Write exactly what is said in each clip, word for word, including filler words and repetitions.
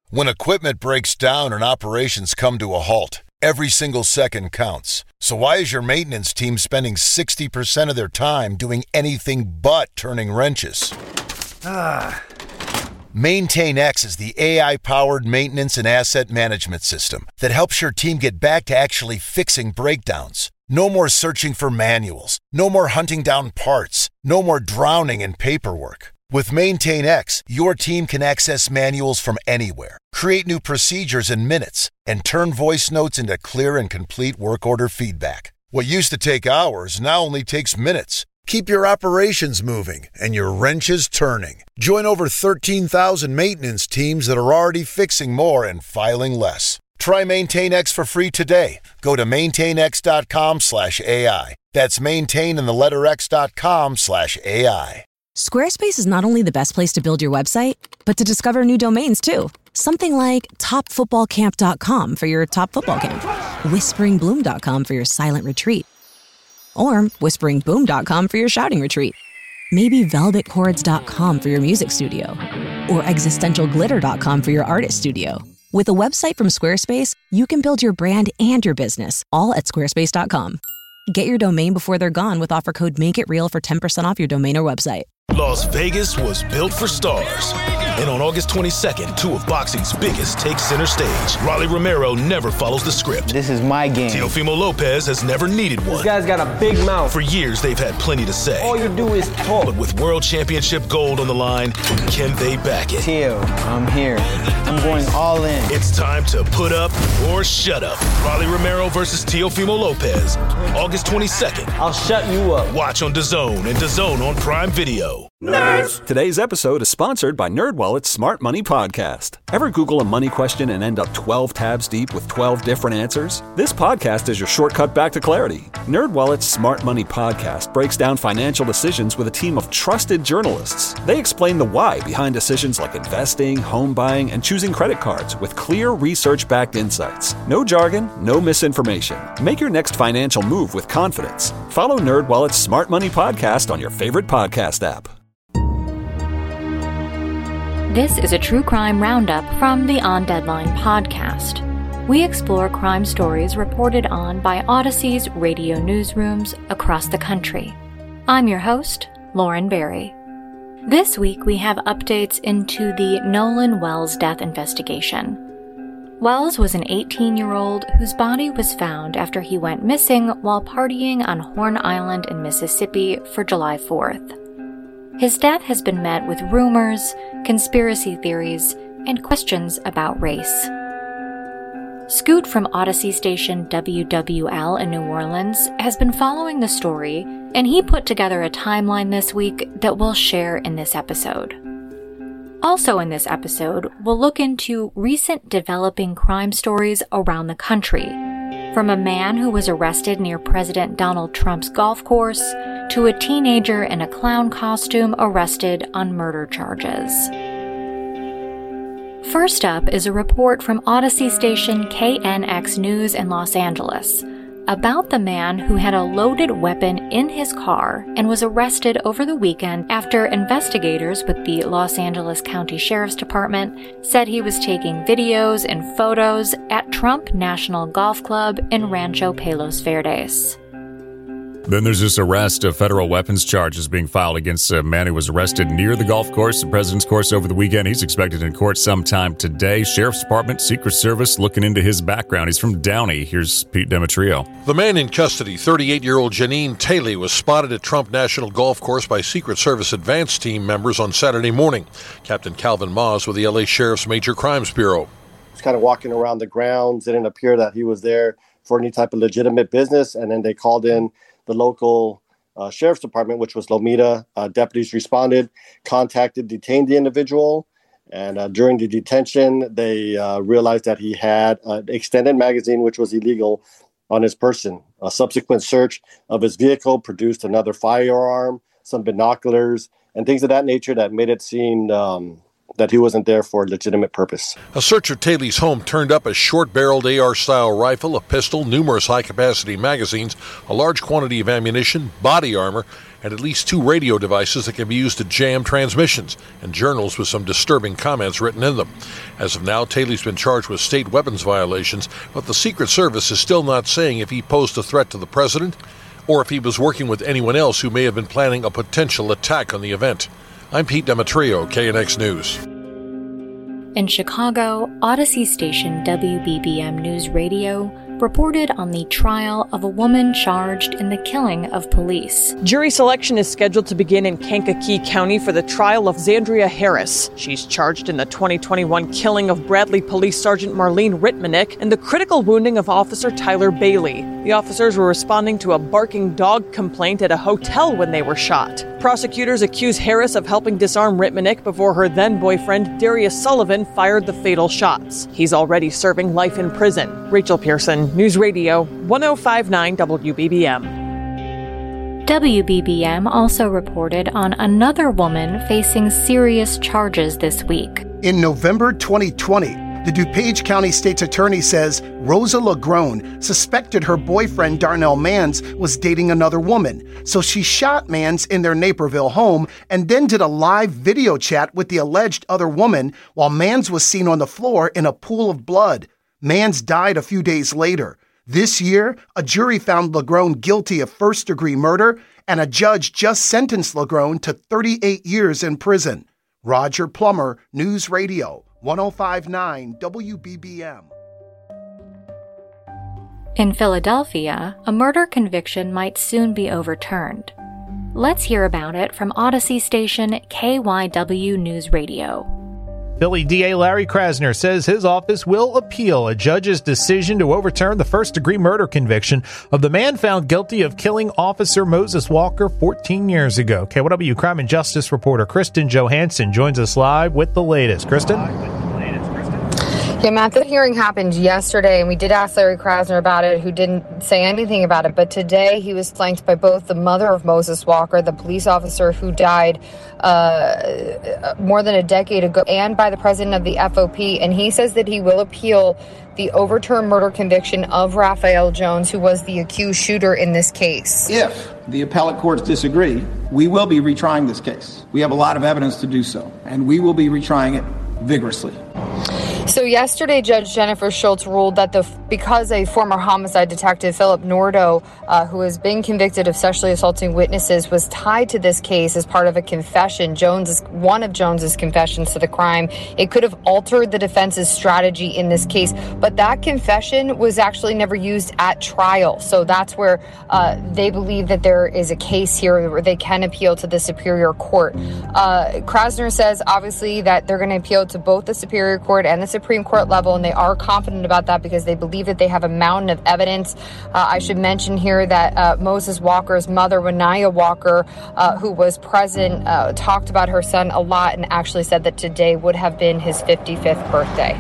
When equipment breaks down and operations come to a halt, every single second counts. So why is your maintenance team spending sixty percent of their time doing anything but turning wrenches? Ah. MaintainX is the A I-powered maintenance and asset management system that helps your team get back to actually fixing breakdowns. No more searching for manuals. No more hunting down parts. No more drowning in paperwork. With MaintainX, your team can access manuals from anywhere, create new procedures in minutes, and turn voice notes into clear and complete work order feedback. What used to take hours now only takes minutes. Keep your operations moving and your wrenches turning. Join over thirteen thousand maintenance teams that are already fixing more and filing less. Try MaintainX for free today. Go to maintainx.com slash AI. That's maintain in the letter x.com slash AI. Squarespace is not only the best place to build your website, but to discover new domains too. Something like top football camp dot com for your top football camp. whispering bloom dot com for your silent retreat. Or whispering boom dot com for your shouting retreat. Maybe velvet chords dot com for your music studio. Or existential glitter dot com for your artist studio. With a website from Squarespace, you can build your brand and your business all at squarespace dot com. Get your domain before they're gone with offer code MAKEITREAL for ten percent off your domain or website. Las Vegas was built for stars. And on August twenty-second, two of boxing's biggest take center stage. Rolly Romero never follows the script. This is my game. Teofimo Lopez has never needed one. This guy's got a big mouth. For years, they've had plenty to say. All you do is talk. But with World Championship gold on the line, can they back it? Teo, I'm here. I'm going all in. It's time to put up or shut up. Rolly Romero versus Teofimo Lopez. August twenty-second. I'll shut you up. Watch on DAZN and DAZN on Prime Video. Nerds! Today's episode is sponsored by NerdWallet's Smart Money Podcast. Ever Google a money question and end up twelve tabs deep with twelve different answers? This podcast is your shortcut back to clarity. NerdWallet's Smart Money Podcast breaks down financial decisions with a team of trusted journalists. They explain the why behind decisions like investing, home buying, and choosing credit cards with clear research-backed insights. No jargon, no misinformation. Make your next financial move with confidence. Follow NerdWallet's Smart Money Podcast on your favorite podcast app. This is a true crime roundup from the On Deadline podcast. We explore crime stories reported on by Odyssey's radio newsrooms across the country. I'm your host, Lauren Berry. This week we have updates into the Nolan Wells death investigation. Wells was an eighteen-year-old whose body was found after he went missing while partying on Horn Island in Mississippi for July fourth. His death has been met with rumors, conspiracy theories, and questions about race. Scoot from Odyssey station W W L in New Orleans has been following the story, and he put together a timeline this week that we'll share in this episode. Also in this episode, we'll look into recent developing crime stories around the country, from a man who was arrested near President Donald Trump's golf course to a teenager in a clown costume arrested on murder charges. First up is a report from Odyssey station K N X News in Los Angeles about the man who had a loaded weapon in his car and was arrested over the weekend after investigators with the Los Angeles County Sheriff's Department said he was taking videos and photos at Trump National Golf Club in Rancho Palos Verdes. Then there's this arrest of federal weapons charges being filed against a man who was arrested near the golf course, the President's course, over the weekend. He's expected in court sometime today. Sheriff's Department, Secret Service looking into his background. He's from Downey. Here's Pete Demetrio. The man in custody, thirty-eight-year-old Janine Taylor, was spotted at Trump National Golf Course by Secret Service advance team members on Saturday morning. Captain Calvin Moss with the L A Sheriff's Major Crimes Bureau. He was kind of walking around the grounds. It didn't appear that he was there for any type of legitimate business, and then they called in the local uh, sheriff's department, which was Lomita. Uh, deputies responded, contacted, detained the individual. And uh, during the detention, they uh, realized that he had an extended magazine, which was illegal, on his person. A subsequent search of his vehicle produced another firearm, some binoculars, and things of that nature that made it seem um, that he wasn't there for a legitimate purpose. A search of Taylor's home turned up a short-barreled A R-style rifle, a pistol, numerous high-capacity magazines, a large quantity of ammunition, body armor, and at least two radio devices that can be used to jam transmissions, and journals with some disturbing comments written in them. As of now, Taley's been charged with state weapons violations, but the Secret Service is still not saying if he posed a threat to the president or if he was working with anyone else who may have been planning a potential attack on the event. I'm Pete Demetrio, K N X News. In Chicago, Odyssey station W B B M News Radio reported on the trial of a woman charged in the killing of police. Jury selection is scheduled to begin in Kankakee County for the trial of Zandria Harris. She's charged in the twenty twenty-one killing of Bradley Police Sergeant Marlene Ritmanick and the critical wounding of Officer Tyler Bailey. The officers were responding to a barking dog complaint at a hotel when they were shot. Prosecutors accuse Harris of helping disarm Ritmanick before her then-boyfriend Darius Sullivan fired the fatal shots. He's already serving life in prison. Rachel Pearson, News Radio, one oh five point nine W B B M. W B B M also reported on another woman facing serious charges this week. In November twenty twenty, the DuPage County State's Attorney says Rosa LaGrone suspected her boyfriend Darnell Mans was dating another woman, so she shot Mans in their Naperville home and then did a live video chat with the alleged other woman while Mans was seen on the floor in a pool of blood. Mans died a few days later. This year, a jury found LaGrone guilty of first-degree murder, and a judge just sentenced LaGrone to thirty-eight years in prison. Roger Plummer, News Radio, one oh five point nine W B B M. In Philadelphia, a murder conviction might soon be overturned. Let's hear about it from Odyssey station K Y W News Radio. Philly D A Larry Krasner says his office will appeal a judge's decision to overturn the first-degree murder conviction of the man found guilty of killing Officer Moses Walker fourteen years ago. K Y W Crime and Justice reporter Kristen Johansson joins us live with the latest. Kristen? Yeah, Matt, the hearing happened yesterday, and we did ask Larry Krasner about it, who didn't say anything about it. But today he was flanked by both the mother of Moses Walker, the police officer who died uh, more than a decade ago, and by the president of the F O P. And he says that he will appeal the overturned murder conviction of Raphael Jones, who was the accused shooter in this case. If the appellate courts disagree, we will be retrying this case. We have a lot of evidence to do so, and we will be retrying it vigorously. So yesterday, Judge Jennifer Schultz ruled that the because a former homicide detective, Philip Nordo, uh, who has been convicted of sexually assaulting witnesses, was tied to this case as part of a confession, Jones's one of Jones's confessions to the crime, it could have altered the defense's strategy in this case. But that confession was actually never used at trial. So that's where uh, they believe that there is a case here where they can appeal to the Superior Court. Uh, Krasner says, obviously, that they're going to appeal to both the Superior Court and the Supreme Court level, and they are confident about that because they believe that they have a mountain of evidence. Uh, I should mention here that uh, Moses Walker's mother, Renaya Walker, uh, who was present, uh, talked about her son a lot and actually said that today would have been his fifty-fifth birthday.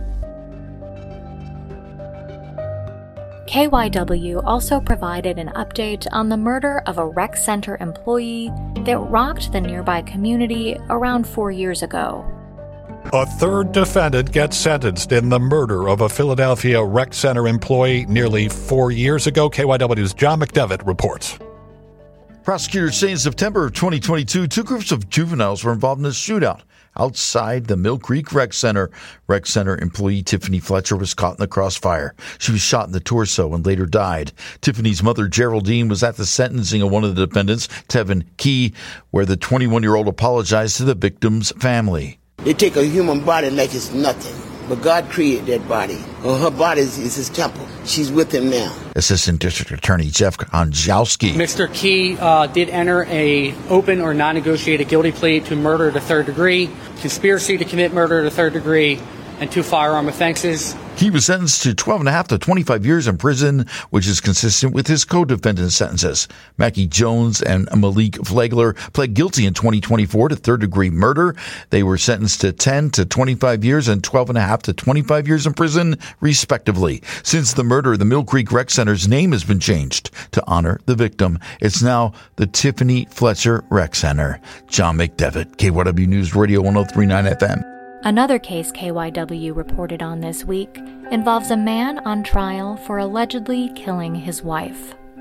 K Y W also provided an update on the murder of a rec center employee that rocked the nearby community around four years ago. A third defendant gets sentenced in the murder of a Philadelphia rec center employee nearly four years ago. K Y W's John McDevitt reports. Prosecutors say in September of twenty twenty-two, two groups of juveniles were involved in a shootout outside the Mill Creek Rec Center. Rec Center employee Tiffany Fletcher was caught in the crossfire. She was shot in the torso and later died. Tiffany's mother, Geraldine, was at the sentencing of one of the defendants, Tevin Key, where the twenty-one-year-old apologized to the victim's family. They take a human body like it's nothing, but God created that body. Well, her body is, is his temple. She's with him now. Assistant District Attorney Jeff Onjowski. Mister Key uh, did enter a open or non-negotiated guilty plea to murder to third degree, conspiracy to commit murder to third degree, and two firearm offenses. He was sentenced to twelve and a half to twenty-five years in prison, which is consistent with his co-defendant sentences. Mackie Jones and Malik Flagler pled guilty in twenty twenty-four to third-degree murder. They were sentenced to ten to twenty-five years and twelve and a half to twenty-five years in prison, respectively. Since the murder, the Mill Creek Rec Center's name has been changed to honor the victim. It's now the Tiffany Fletcher Rec Center. John McDevitt, K Y W News Radio one oh three point nine F M. Another case K Y W reported on this week involves a man on trial for allegedly killing his wife.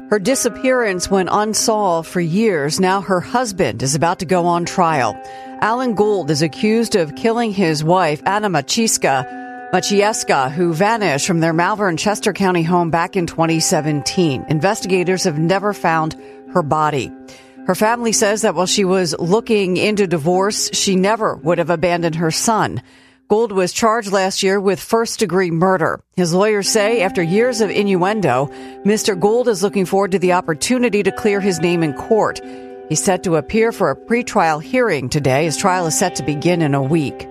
Her disappearance went unsolved for years. Now her husband is about to go on trial. Alan Gould is accused of killing his wife, Anna Maciejska, Maciejska, who vanished from their Malvern, Chester County home back in twenty seventeen. Investigators have never found her body. Her family says that while she was looking into divorce, she never would have abandoned her son. Gould was charged last year with first-degree murder. His lawyers say after years of innuendo, Mister Gould is looking forward to the opportunity to clear his name in court. He's set to appear for a pretrial hearing today. His trial is set to begin in a week.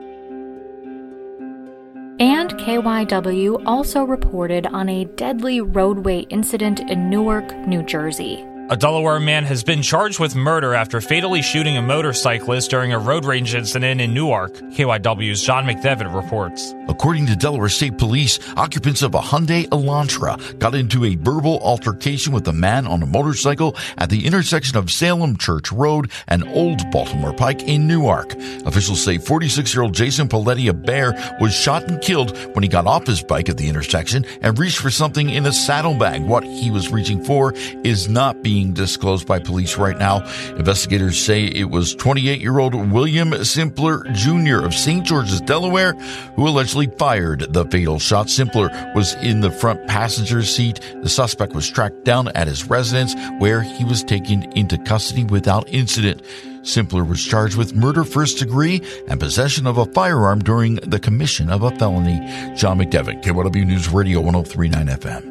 And K Y W also reported on a deadly roadway incident in Newark, New Jersey. A Delaware man has been charged with murder after fatally shooting a motorcyclist during a road rage incident in Newark. K Y W's John McDevitt reports. According to Delaware State Police, occupants of a Hyundai Elantra got into a verbal altercation with a man on a motorcycle at the intersection of Salem Church Road and Old Baltimore Pike in Newark. Officials say forty-six-year-old Jason Paletti of Bear was shot and killed when he got off his bike at the intersection and reached for something in a saddlebag. What he was reaching for is not being being disclosed by police right now. Investigators say it was twenty-eight-year-old William Simpler Junior of Saint George's, Delaware, who allegedly fired the fatal shot. Simpler was in the front passenger seat. The suspect was tracked down at his residence, where he was taken into custody without incident. Simpler was charged with murder first degree and possession of a firearm during the commission of a felony. John McDevitt, K Y W News Radio one oh three point nine F M.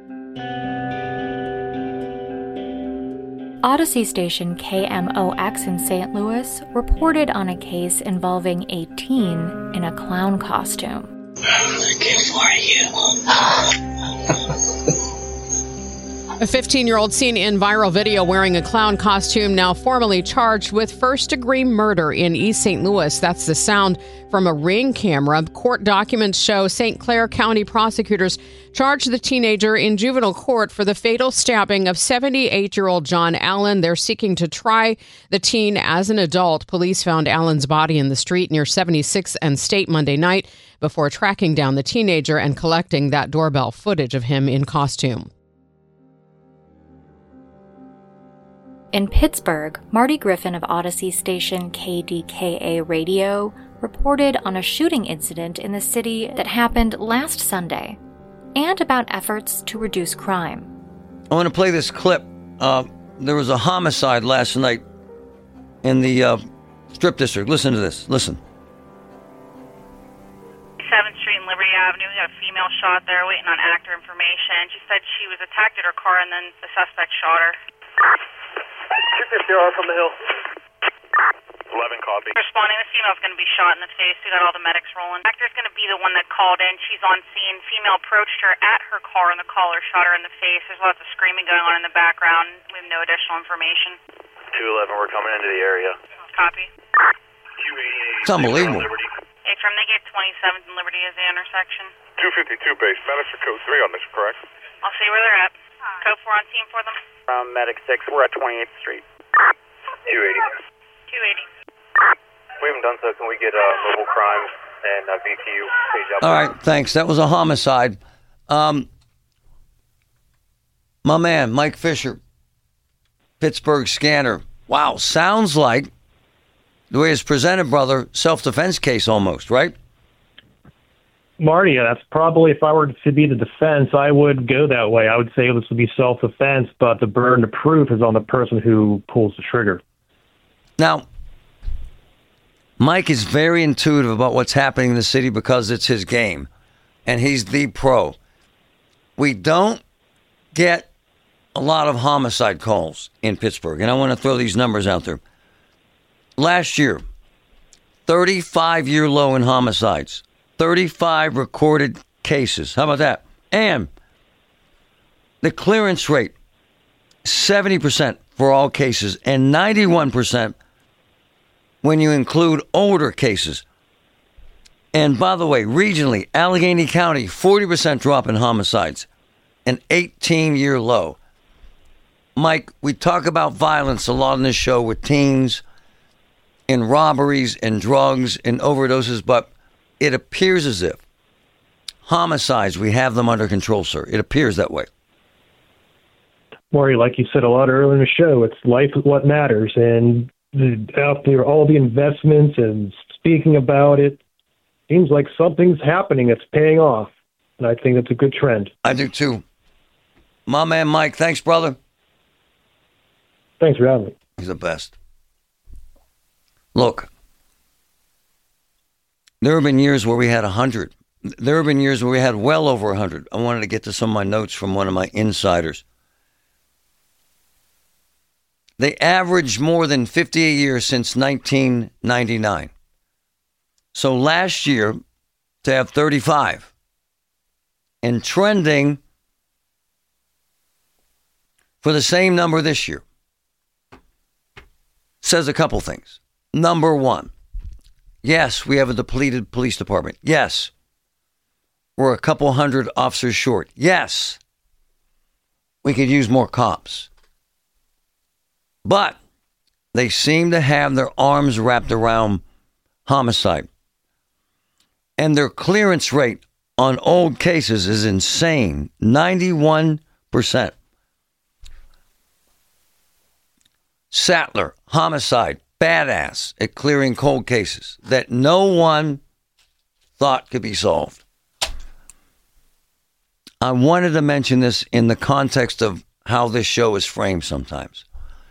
Odyssey station K M O X in Saint Louis reported on a case involving a teen in a clown costume. I'm looking for you. A fifteen-year-old seen in viral video wearing a clown costume now formally charged with first-degree murder in East Saint Louis. That's the sound from a Ring camera. Court documents show Saint Clair County prosecutors charged the teenager in juvenile court for the fatal stabbing of seventy-eight-year-old John Allen. They're seeking to try the teen as an adult. Police found Allen's body in the street near seventy-sixth and State Monday night before tracking down the teenager and collecting that doorbell footage of him in costume. In Pittsburgh, Marty Griffin of Odyssey station K D K A Radio reported on a shooting incident in the city that happened last Sunday and about efforts to reduce crime. I want to play this clip. Uh, there was a homicide last night in the uh, Strip District. Listen to this. Listen. seventh Street and Liberty Avenue. We got a female shot there waiting on actor information. She said she was attacked at her car and then the suspect shot her. two fifty from the hill. eleven copy. Responding, this female's going to be shot in the face. We got all the medics rolling. Actor's going to be the one that called in. She's on scene. Female approached her at her car and the caller shot her in the face. There's lots of screaming going on in the background. We have no additional information. two eleven, we're coming into the area. Copy. It's unbelievable. Hey, from they get twenty-seventh and Liberty is the intersection. two fifty-two base. Medics are code three on this, correct? I'll see where they're at. Code four on scene for them. Um, medic six, we're at twenty-eighth Street. two eighty. two eighty. We haven't done so. Can we get uh, mobile crimes and uh, V T U page up? All right, thanks. That was a homicide. Um, my man, Mike Fisher, Pittsburgh Scanner. Wow, sounds like the way it's presented, brother, self-defense case almost, right? Marty, that's probably, if I were to be the defense, I would go that way. I would say this would be self-defense, but the burden of proof is on the person who pulls the trigger. Now, Mike is very intuitive about what's happening in the city because it's his game, and he's the pro. We don't get a lot of homicide calls in Pittsburgh, and I want to throw these numbers out there. Last year, thirty-five-year low in homicides. thirty-five recorded cases. How about that? And the clearance rate, seventy percent for all cases and ninety-one percent when you include older cases. And by the way, regionally, Allegheny County, forty percent drop in homicides, an eighteen-year low. Mike, we talk about violence a lot on this show with teens and robberies and drugs and overdoses, but it appears as if homicides, we have them under control, sir. It appears that way. Maury, like you said a lot earlier in the show, it's life is what matters. And the, out there, all the investments and speaking about it, seems like something's happening that's paying off. And I think that's a good trend. I do too. My man Mike, thanks, brother. Thanks for having me. He's the best. Look, there have been years where we had one hundred. There have been years where we had well over one hundred. I wanted to get to some of my notes from one of my insiders. They averaged more than fifty a year since nineteen ninety-nine. So last year, to have thirty-five. And trending for the same number this year says a couple things. Number one, yes, we have a depleted police department. Yes, we're a couple hundred officers short. Yes, we could use more cops. But they seem to have their arms wrapped around homicide. And their clearance rate on old cases is insane. ninety-one percent. Sattler, homicide, badass at clearing cold cases that no one thought could be solved. I wanted to mention this in the context of how this show is framed sometimes.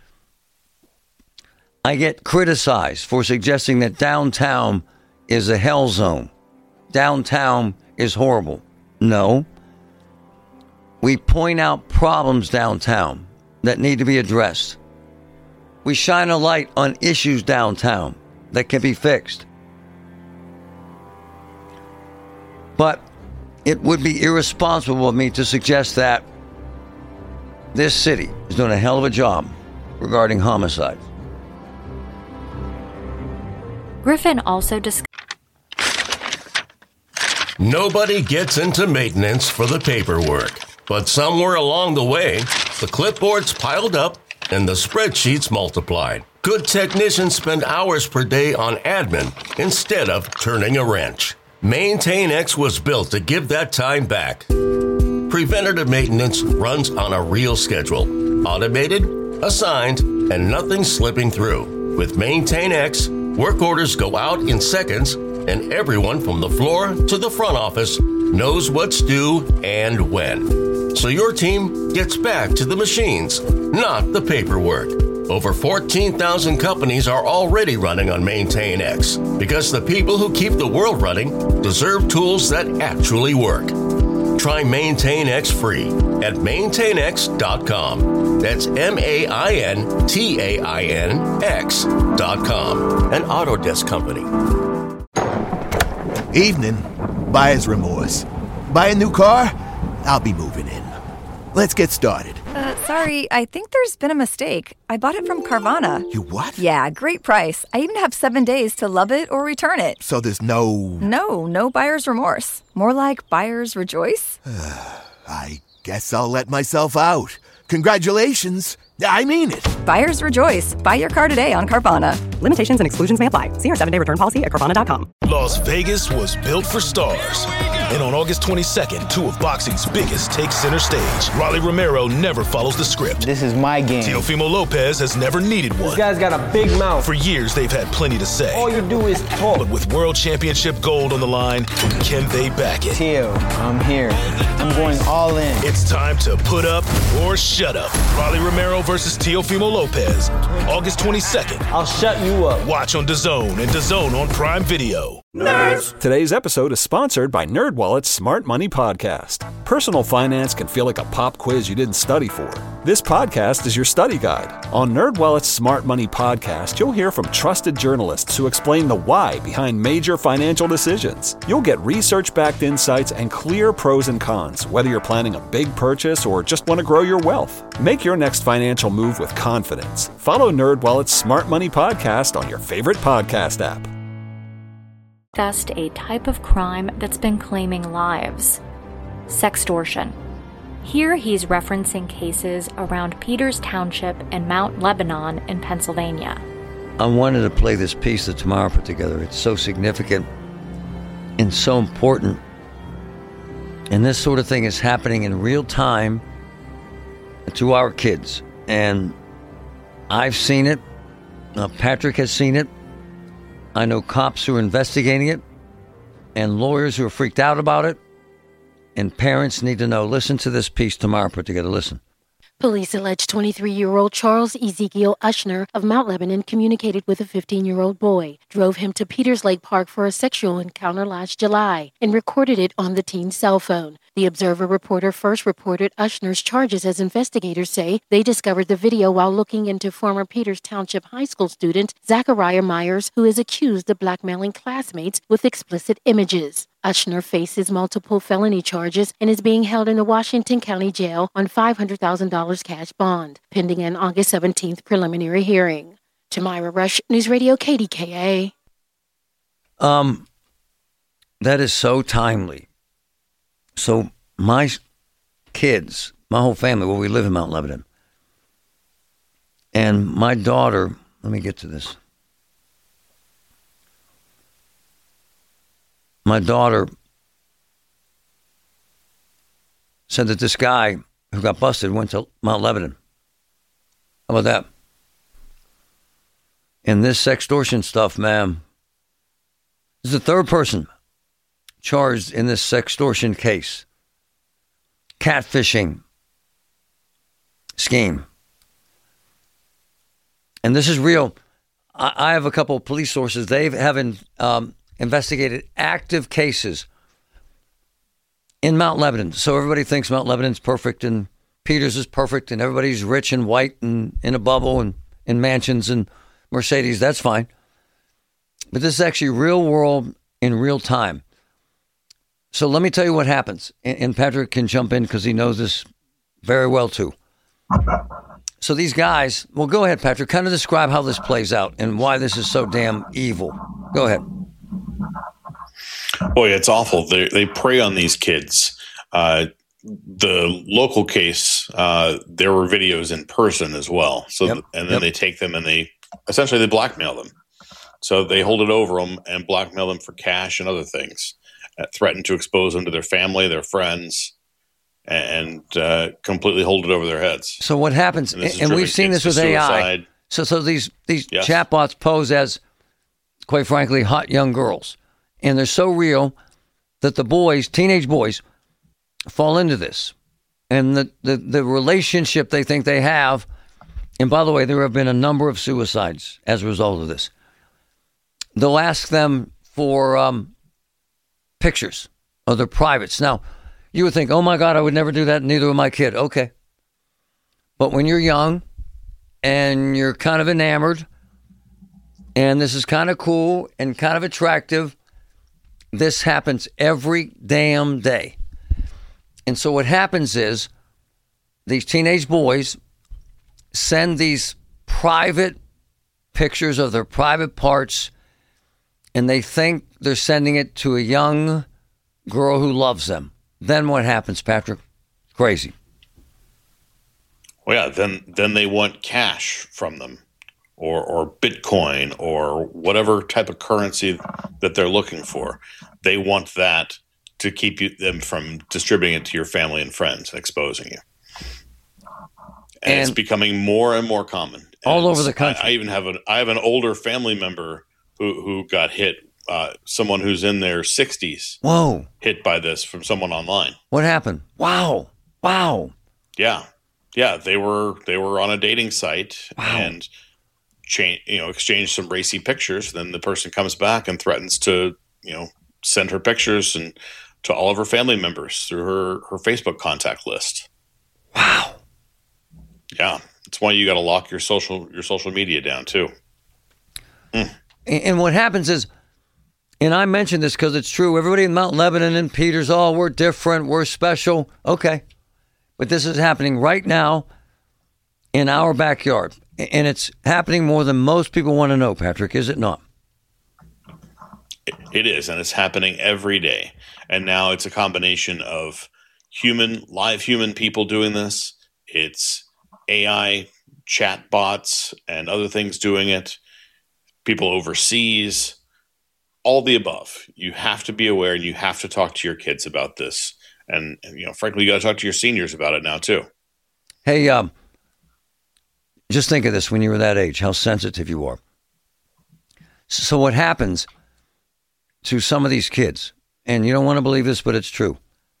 I get criticized for suggesting that downtown is a hell zone. Downtown is horrible. No. We point out problems downtown that need to be addressed. We shine a light on issues downtown that can be fixed. But it would be irresponsible of me to suggest that this city is doing a hell of a job regarding homicide. Griffin also discussed. Nobody gets into maintenance for the paperwork, but somewhere along the way, the clipboards piled up and the spreadsheets multiplied. Good technicians spend hours per day on admin instead of turning a wrench. MaintainX was built to give that time back. Preventative maintenance runs on a real schedule, automated, assigned, and nothing slipping through. With MaintainX, work orders go out in seconds, and everyone from the floor to the front office knows what's due and when. So your team gets back to the machines, not the paperwork. Over fourteen thousand companies are already running on MaintainX because the people who keep the world running deserve tools that actually work. Try MaintainX free at maintain x dot com. That's M A I N T A I N X dot com. An Autodesk company. Evening. Buyer's remorse. Buy a new car? I'll be moving in. Let's get started. Uh, sorry, I think there's been a mistake. I bought it from Carvana. You what? Yeah, great price. I even have seven days to love it or return it. So there's no... No, no buyer's remorse. More like buyer's rejoice. I guess I'll let myself out. Congratulations. I mean it. Buyer's rejoice. Buy your car today on Carvana. Limitations and exclusions may apply. See our seven-day return policy at Carvana dot com. Las Vegas was built for stars. And on August twenty-second, two of boxing's biggest take center stage. Rolly Romero never follows the script. This is my game. Teofimo Lopez has never needed one. This guy's got a big mouth. For years, they've had plenty to say. All you do is talk. But with world championship gold on the line, can they back it? Teo, I'm here. I'm going all in. It's time to put up or shut up. Rolly Romero versus Teofimo Lopez. August twenty-second. I'll shut you up. Watch on DAZN and DAZN on Prime Video. Nerds! Today's episode is sponsored by NerdWallet's Smart Money Podcast. Personal finance can feel like a pop quiz you didn't study for. This podcast is your study guide. On NerdWallet's Smart Money Podcast, you'll hear from trusted journalists who explain the why behind major financial decisions. You'll get research-backed insights and clear pros and cons, whether you're planning a big purchase or just want to grow your wealth. Make your next financial move with confidence. Follow NerdWallet's Smart Money Podcast on your favorite podcast app. Discussed a type of crime that's been claiming lives: sextortion. Here he's referencing cases around Peters Township and Mount Lebanon in Pennsylvania. I wanted to play this piece that Tamara put together. It's so significant and so important. And this sort of thing is happening in real time to our kids. And I've seen it. Uh, Patrick has seen it. I know cops who are investigating it and lawyers who are freaked out about it. And parents need to know. Listen to this piece Tamara put together. Listen. Police allege twenty-three-year-old Charles Ezekiel Ushner of Mount Lebanon communicated with a fifteen-year-old boy, drove him to Peters Lake Park for a sexual encounter last July, and recorded it on the teen's cell phone. The Observer reporter first reported Ushner's charges as investigators say they discovered the video while looking into former Peters Township High School student Zachariah Myers, who is accused of blackmailing classmates with explicit images. Ushner faces multiple felony charges and is being held in the Washington County Jail on five hundred thousand dollars cash bond, pending an August seventeenth preliminary hearing. Tamira Rush, News Radio K D K A. Um, that is so timely. So my kids, my whole family, well, we live in Mount Lebanon. And my daughter, let me get to this. My daughter said that this guy who got busted went to Mount Lebanon. How about that? And this sextortion stuff, ma'am, this is the third person charged in this sextortion case. Catfishing scheme. And this is real. I, I have a couple of police sources. They haven't um, investigated active cases in Mount Lebanon. So everybody thinks Mount Lebanon's perfect and Peters is perfect and everybody's rich and white and in a bubble and in mansions and Mercedes. That's fine. But this is actually real world in real time. So let me tell you what happens. And Patrick can jump in because he knows this very well too. So these guys, well, go ahead, Patrick, kind of describe how this plays out and why this is so damn evil. Go ahead. Boy, it's awful. They they prey on these kids. Uh, the local case, uh, there were videos in person as well. So, yep. and then yep. they take them and they essentially they blackmail them. So they hold it over them and blackmail them for cash and other things. Uh, threaten to expose them to their family, their friends, and uh, completely hold it over their heads. So what happens? And, and we've seen this with A I. So so these these yes. chatbots pose as, quite frankly, hot young girls. And they're so real that the boys, teenage boys, fall into this. And the, the, the relationship they think they have, and by the way, there have been a number of suicides as a result of this. They'll ask them for um, pictures of their privates. Now, you would think, oh my God, I would never do that, neither would my kid. Okay. But when you're young and you're kind of enamored, and this is kind of cool and kind of attractive, this happens every damn day. And so what happens is these teenage boys send these private pictures of their private parts, and they think they're sending it to a young girl who loves them. Then what happens, Patrick? Crazy. Well, yeah, then then they want cash from them, or or Bitcoin, or whatever type of currency that they're looking for. They want that to keep you, them from distributing it to your family and friends and exposing you. And, and it's becoming more and more common. And all over the country. I, I even have an I have an older family member who who got hit. Uh, someone who's in their sixties. Whoa! Hit by this from someone online. What happened? Wow! Wow! Yeah, yeah. They were they were on a dating site wow. and change you know exchanged some racy pictures. Then the person comes back and threatens to you know send her pictures and to all of her family members through her her Facebook contact list. Wow! Yeah, that's why you got to lock your social your social media down too. Mm. And what happens is. And I mention this because it's true. Everybody in Mount Lebanon and Peters, oh, we're different, we're special. Okay. But this is happening right now in our backyard. And it's happening more than most people want to know, Patrick, is it not? It is, and it's happening every day. And now it's a combination of human, live human people doing this. It's A I chat bots and other things doing it. People overseas. All the above. You have to be aware, and you have to talk to your kids about this. And, and you know, frankly, you got to talk to your seniors about it now too. Hey, um, just think of this when you were that age, how sensitive you are. So what happens to some of these kids, and you don't want to believe this, but it's true.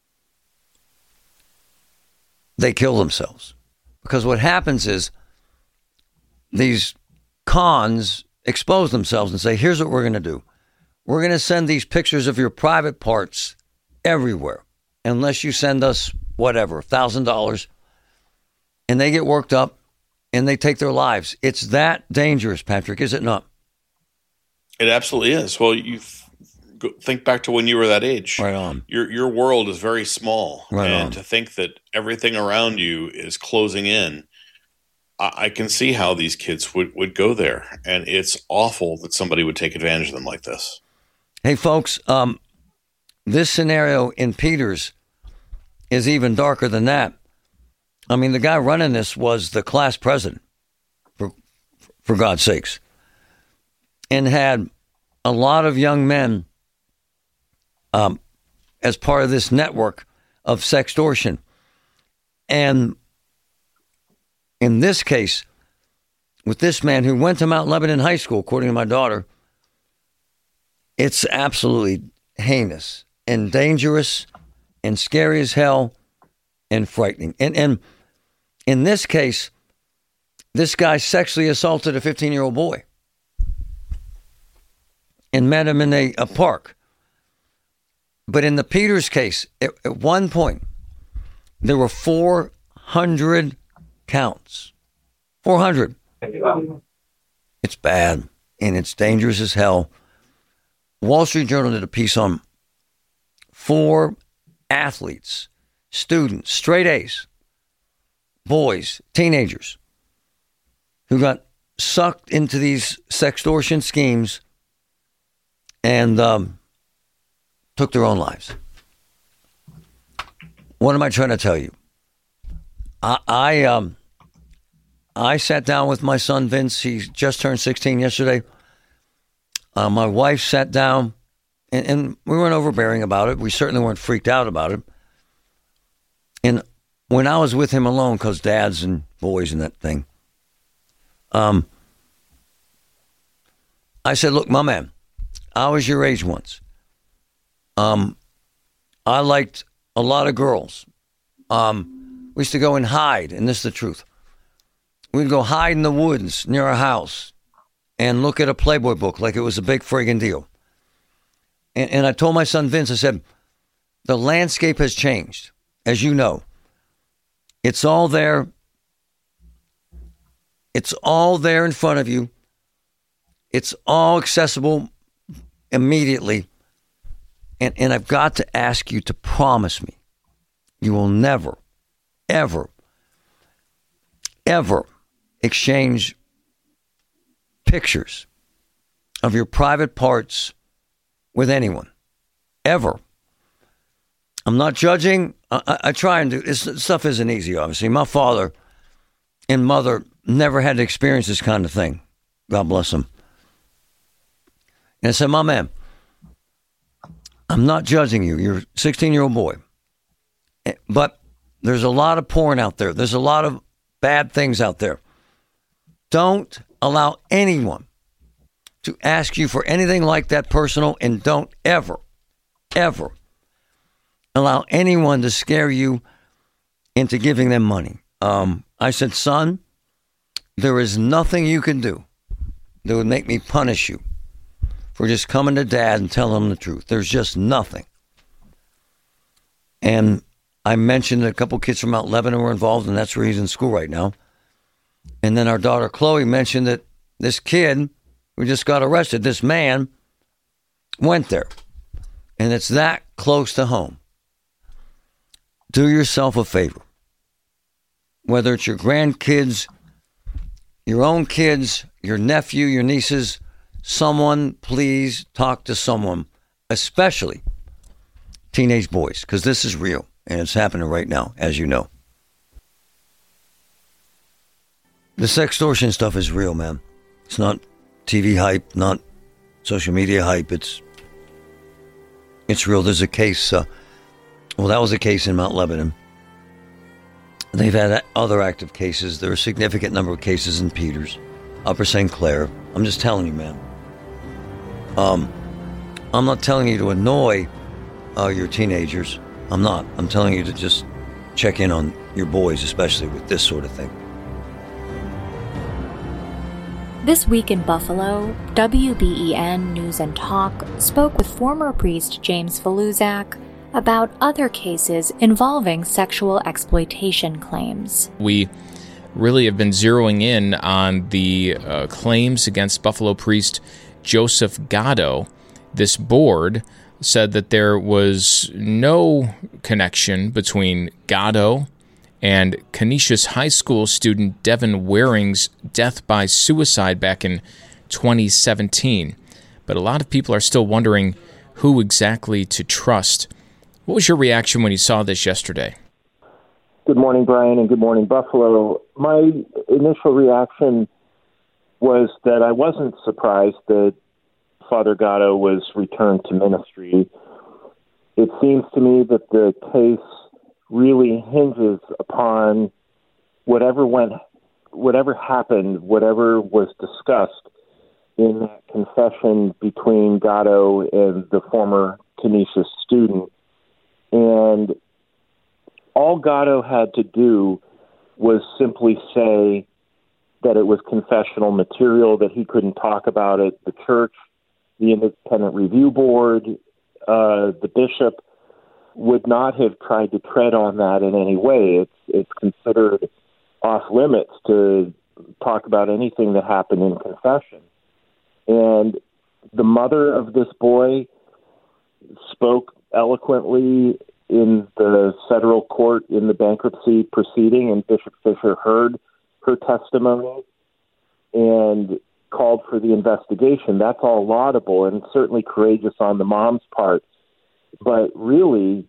They kill themselves. Because what happens is these cons expose themselves and say, here's what we're going to do. We're going to send these pictures of your private parts everywhere, unless you send us whatever, one thousand dollars. And they get worked up and they take their lives. It's that dangerous, Patrick, is it not? It absolutely is. Well, you th- think back to when you were that age. Right on. Your your world is very small. Right and on. To think that everything around you is closing in, I, I can see how these kids would, would go there. And it's awful that somebody would take advantage of them like this. Hey, folks, um, this scenario in Peters is even darker than that. I mean, the guy running this was the class president, for, for God's sakes, and had a lot of young men um, as part of this network of sextortion. And in this case, with this man who went to Mount Lebanon High School, according to my daughter, it's absolutely heinous and dangerous and scary as hell and frightening. And and in this case, this guy sexually assaulted a fifteen-year-old boy and met him in a, a park. But in the Peters case, at, at one point, there were four hundred counts. four hundred. It's bad, and it's dangerous as hell. Wall Street Journal did a piece on four athletes, students, straight A's, boys, teenagers, who got sucked into these sextortion schemes and um, took their own lives. What am I trying to tell you? I I, um, I sat down with my son Vince. He just turned sixteen yesterday. Uh, my wife sat down, and, and we weren't overbearing about it. We certainly weren't freaked out about it. And when I was with him alone, because dads and boys and that thing, um, I said, look, my man, I was your age once. Um, I liked a lot of girls. Um, we used to go and hide, and this is the truth. We'd go hide in the woods near our house and look at a Playboy book like it was a big friggin' deal. And, and I told my son Vince, I said, the landscape has changed, as you know. It's all there. It's all there in front of you. It's all accessible immediately. And, and I've got to ask you to promise me you will never, ever, ever exchange pictures of your private parts with anyone. Ever. I'm not judging. I, I, I try and do this. Stuff isn't easy, obviously. My father and mother never had to experience this kind of thing. God bless them. And I said, my man, I'm not judging you. You're a sixteen-year-old boy. But there's a lot of porn out there. There's a lot of bad things out there. Don't allow anyone to ask you for anything like that personal, and don't ever, ever allow anyone to scare you into giving them money. Um, I said, son, there is nothing you can do that would make me punish you for just coming to dad and telling him the truth. There's just nothing. And I mentioned that a couple kids from Mount Lebanon were involved, and that's where he's in school right now. And then our daughter Chloe mentioned that this kid who just got arrested, this man, went there. And it's that close to home. Do yourself a favor. Whether it's your grandkids, your own kids, your nephew, your nieces, someone, please talk to someone, especially teenage boys, because this is real and it's happening right now, as you know. The sextortion stuff is real, man. It's not T V hype, not social media hype. It's it's real. There's a case. Uh, well, that was a case in Mount Lebanon. They've had other active cases. There are a significant number of cases in Peters, Upper Saint Clair. I'm just telling you, man. Um, I'm not telling you to annoy uh, your teenagers. I'm not. I'm telling you to just check in on your boys, especially with this sort of thing. This week in Buffalo, W B E N News and Talk spoke with former priest James Faluzak about other cases involving sexual exploitation claims. We really have been zeroing in on the uh, claims against Buffalo priest Joseph Gatto. This board said that there was no connection between Gatto and Canisius High School student Devin Waring's death by suicide back in twenty seventeen. But a lot of people are still wondering who exactly to trust. What was your reaction when you saw this yesterday? Good morning, Brian, and good morning, Buffalo. My initial reaction was that I wasn't surprised that Father Gatto was returned to ministry. It seems to me that the case really hinges upon whatever went, whatever happened, whatever was discussed in that confession between Gatto and the former Canisius student. And all Gatto had to do was simply say that it was confessional material, that he couldn't talk about it. The church, the Independent Review Board, uh, the bishop would not have tried to tread on that in any way. It's it's considered off limits to talk about anything that happened in confession. And the mother of this boy spoke eloquently in the federal court in the bankruptcy proceeding, and Bishop Fisher heard her testimony and called for the investigation. That's all laudable and certainly courageous on the mom's part. But really,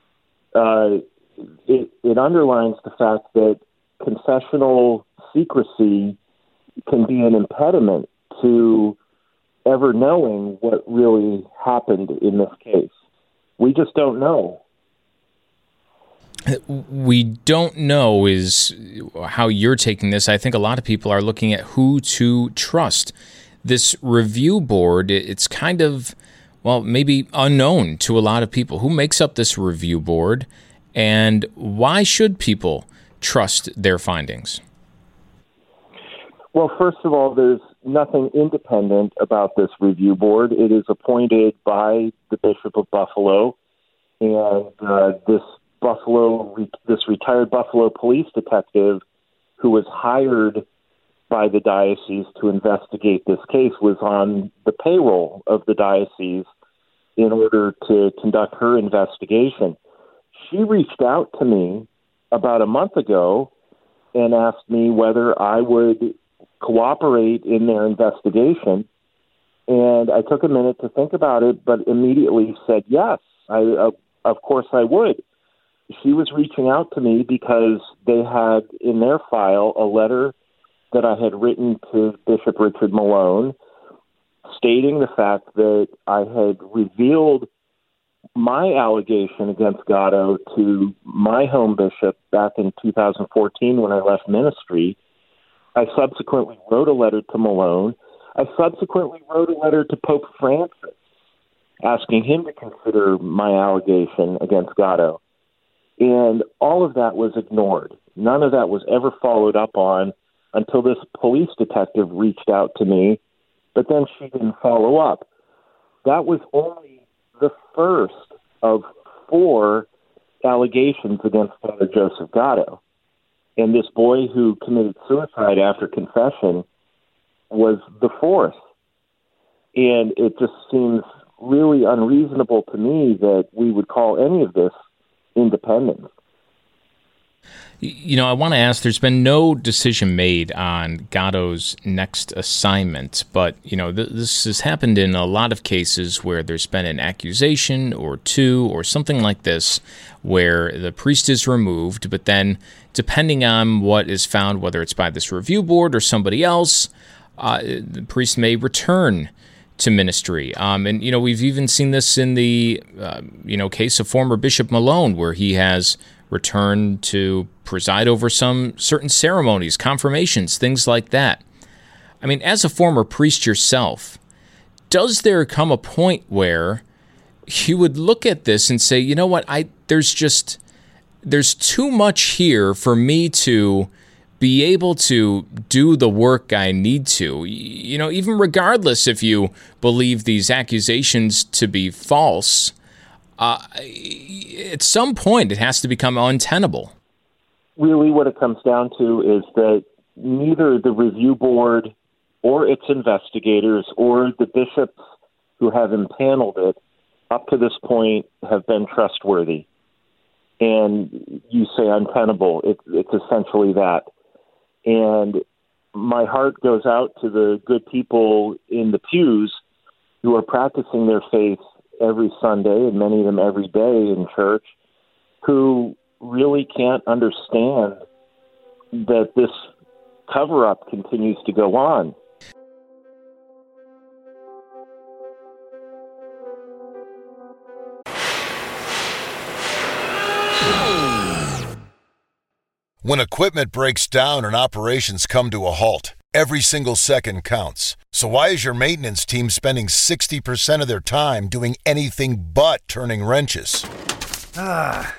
uh, it, it underlines the fact that confessional secrecy can be an impediment to ever knowing what really happened in this case. We just don't know. We don't know is how you're taking this. I think a lot of people are looking at who to trust. This review board, it's kind of, well, maybe unknown to a lot of people. Who makes up this review board, and why should people trust their findings? Well, first of all, there's nothing independent about this review board. It is appointed by the Bishop of Buffalo, and uh, this Buffalo, this retired Buffalo police detective who was hired by the diocese to investigate this case was on the payroll of the diocese in order to conduct her investigation. She reached out to me about a month ago and asked me whether I would cooperate in their investigation. And I took a minute to think about it, but immediately said yes, I, uh, of course I would. She was reaching out to me because they had in their file a letter that I had written to Bishop Richard Malone stating the fact that I had revealed my allegation against Gatto to my home bishop back in two thousand fourteen when I left ministry. I subsequently wrote a letter to Malone. I subsequently wrote a letter to Pope Francis asking him to consider my allegation against Gatto. And all of that was ignored. None of that was ever followed up on until this police detective reached out to me, but then she didn't follow up. That was only the first of four allegations against Father Joseph Gatto. And this boy who committed suicide after confession was the fourth. And it just seems really unreasonable to me that we would call any of this independence. You know, I want to ask, there's been no decision made on Gatto's next assignment, but, you know, th- this has happened in a lot of cases where there's been an accusation or two or something like this where the priest is removed, but then depending on what is found, whether it's by this review board or somebody else, uh, the priest may return to ministry. Um, and, you know, we've even seen this in the, uh, you know, case of former Bishop Malone, where he has return to preside over some certain ceremonies, confirmations, things like that. I mean, as a former priest yourself, does there come a point where you would look at this and say, you know what, I there's just, there's too much here for me to be able to do the work I need to, you know, even regardless if you believe these accusations to be false, uh, at some point it has to become untenable. Really what it comes down to is that neither the review board or its investigators or the bishops who have impaneled it up to this point have been trustworthy. And you say untenable, it, it's essentially that. And my heart goes out to the good people in the pews who are practicing their faith every Sunday, and many of them every day in church, who really can't understand that this cover-up continues to go on. When equipment breaks down and operations come to a halt, every single second counts. So why is your maintenance team spending sixty percent of their time doing anything but turning wrenches? Ah.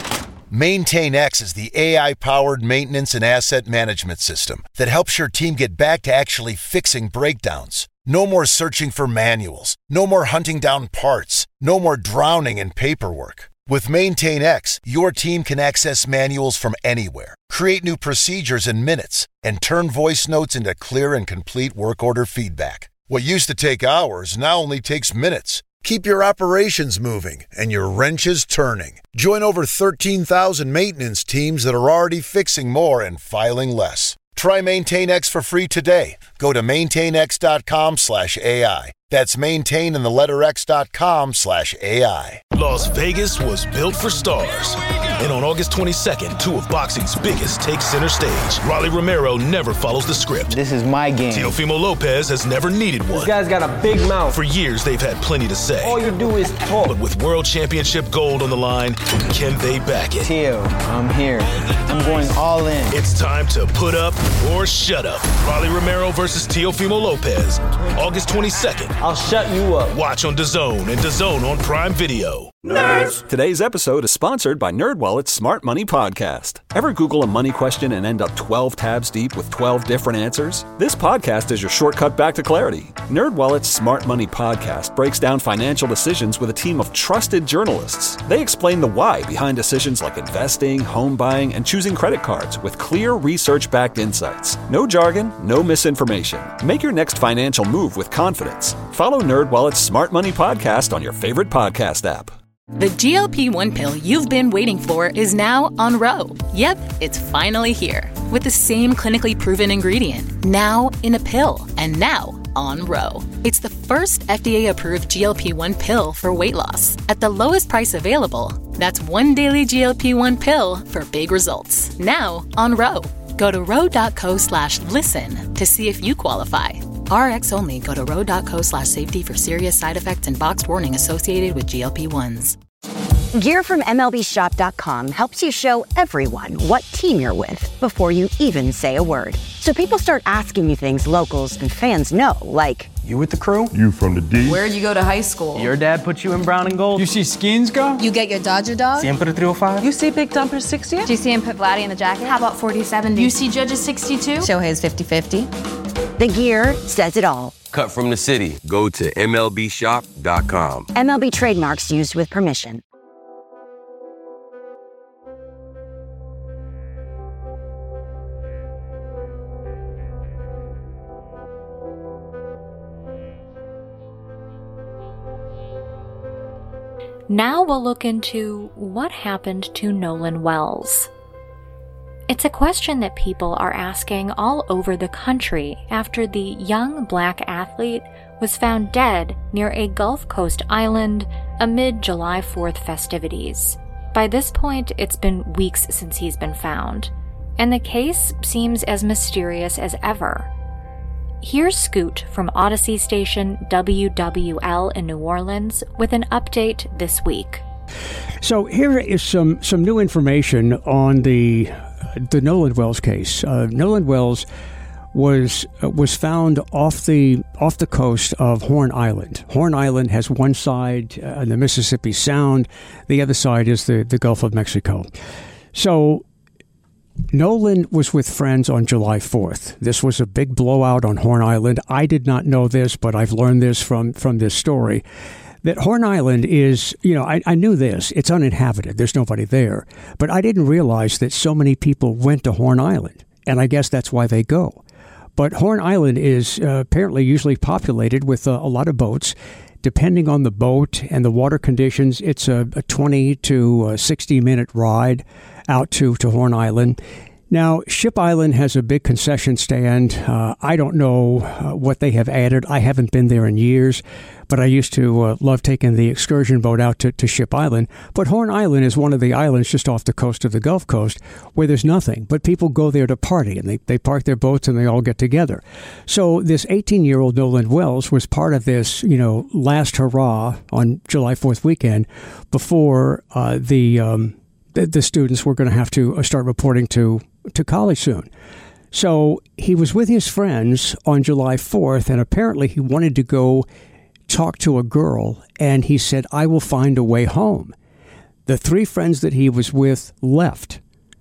MaintainX is the A I-powered maintenance and asset management system that helps your team get back to actually fixing breakdowns. No more searching for manuals. No more hunting down parts. No more drowning in paperwork. With MaintainX, your team can access manuals from anywhere, create new procedures in minutes, and turn voice notes into clear and complete work order feedback. What used to take hours now only takes minutes. Keep your operations moving and your wrenches turning. Join over thirteen thousand maintenance teams that are already fixing more and filing less. Try MaintainX for free today. Go to maintainx.com slash AI. That's maintain and the letter x.com slash AI. Las Vegas was built for stars. And on August twenty-second, two of boxing's biggest take center stage. Rolly Romero never follows the script. This is my game. Teofimo Lopez has never needed one. This guy's got a big mouth. For years, they've had plenty to say. All you do is talk. But with world championship gold on the line, can they back it? Teo, I'm here. I'm going all in. It's time to put up or shut up. Rolly Romero versus Teofimo Lopez. August twenty-second. I'll shut you up. Watch on DAZN and DAZN on Prime Video. Nerds! Today's episode is sponsored by NerdWallet's Smart Money Podcast. Ever Google a money question and end up twelve tabs deep with twelve different answers? This podcast is your shortcut back to clarity. NerdWallet's Smart Money Podcast breaks down financial decisions with a team of trusted journalists. They explain the why behind decisions like investing, home buying, and choosing credit cards with clear research-backed insights. No jargon, no misinformation. Make your next financial move with confidence. Follow NerdWallet's Smart Money Podcast on your favorite podcast app. The G L P one pill you've been waiting for is now on Ro. Yep, it's finally here. With the same clinically proven ingredient. Now in a pill. And now on Ro. It's the first F D A-approved G L P one pill for weight loss. At the lowest price available. That's one daily G L P one pill for big results. Now on Ro. Go to ro.co slash listen to see if you qualify. R X only. Go to ro.co slash safety for serious side effects and boxed warning associated with G L P ones. Gear from M L B Shop dot com helps you show everyone what team you're with before you even say a word. So people start asking you things locals and fans know, like, you with the crew? You from the D? Where'd you go to high school? Your dad put you in brown and gold? You see Skins go? You get your Dodger dog? Siempre three oh five? You see Big Dumper sixty? Do you see him put Vladdy in the jacket? How about forty seventy? You see Judges sixty-two? Shohei's fifty fifty. The gear says it all. Cut from the city. Go to M L B Shop dot com. M L B trademarks used with permission. Now we'll look into what happened to Nolan Wells. It's a question that people are asking all over the country after the young black athlete was found dead near a Gulf Coast island amid July fourth festivities. By this point, it's been weeks since he's been found, and the case seems as mysterious as ever. Here's Scoot from Odyssey station W W L in New Orleans with an update this week. So here is some, some new information on the the Nolan Wells case. Uh, Nolan Wells was uh, was found off the off the coast of Horn Island. Horn Island has one side uh, in the Mississippi Sound, the other side is the, the Gulf of Mexico. So Nolan was with friends on July fourth. This was a big blowout on Horn Island. I did not know this, but I've learned this from, from this story. That Horn Island is, you know, I, I knew this. It's uninhabited. There's nobody there. But I didn't realize that so many people went to Horn Island. And I guess that's why they go. But Horn Island is uh, apparently usually populated with uh, a lot of boats. Depending on the boat and the water conditions, it's a, a twenty to sixty minute ride out to, to Horn Island. Now, Ship Island has a big concession stand. Uh, I don't know uh, what they have added. I haven't been there in years, but I used to uh, love taking the excursion boat out to, to Ship Island. But Horn Island is one of the islands just off the coast of the Gulf Coast where there's nothing. But people go there to party, and they, they park their boats, and they all get together. So this eighteen-year-old Nolan Wells was part of this, you know, last hurrah on July fourth weekend before uh, the, um, the the students were going to have to start reporting to to college soon. So he was with his friends on July fourth, and apparently he wanted to go talk to a girl, and he said, I will find a way home. The three friends that he was with left,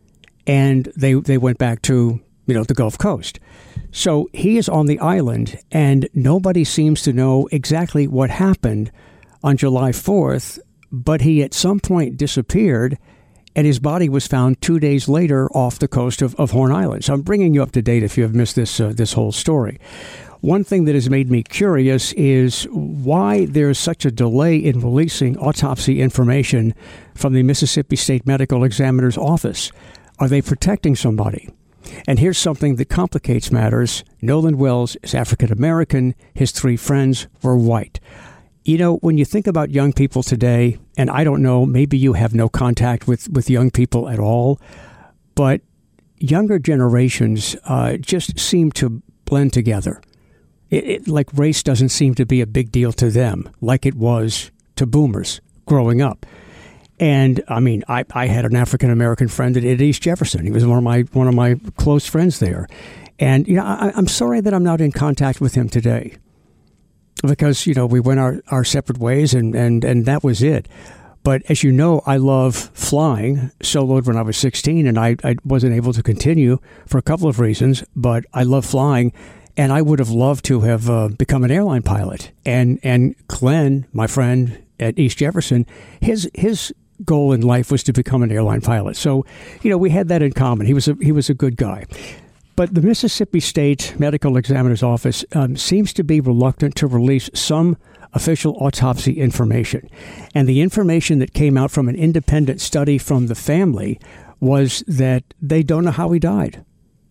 and they they went back to, you know, the Gulf Coast. So he is on the island, and nobody seems to know exactly what happened on July fourth, but he at some point disappeared, and his body was found two days later off the coast of, of Horn Island. So I'm bringing you up to date if you have missed this uh, this whole story. One thing that has made me curious is why there's such a delay in releasing autopsy information from the Mississippi State Medical Examiner's office. Are they protecting somebody? And here's something that complicates matters. Nolan Wells is African American. His three friends were white. You know, when you think about young people today, and I don't know, maybe you have no contact with, with young people at all, but younger generations uh, just seem to blend together. It, it, like race doesn't seem to be a big deal to them, like it was to boomers growing up. And I mean, I, I had an African American friend at East Jefferson. He was one of my one of my close friends there. And you know, I, I'm sorry that I'm not in contact with him today, because, you know, we went our, our separate ways, and, and, and that was it. But as you know, I love flying, soloed when I was sixteen, and I, I wasn't able to continue for a couple of reasons, but I love flying, and I would have loved to have uh, become an airline pilot. And and Glenn, my friend at East Jefferson, his his goal in life was to become an airline pilot. So, you know, we had that in common. He was a, he was a good guy. But the Mississippi State Medical Examiner's Office um, seems to be reluctant to release some official autopsy information. And the information that came out from an independent study from the family was that they don't know how he died.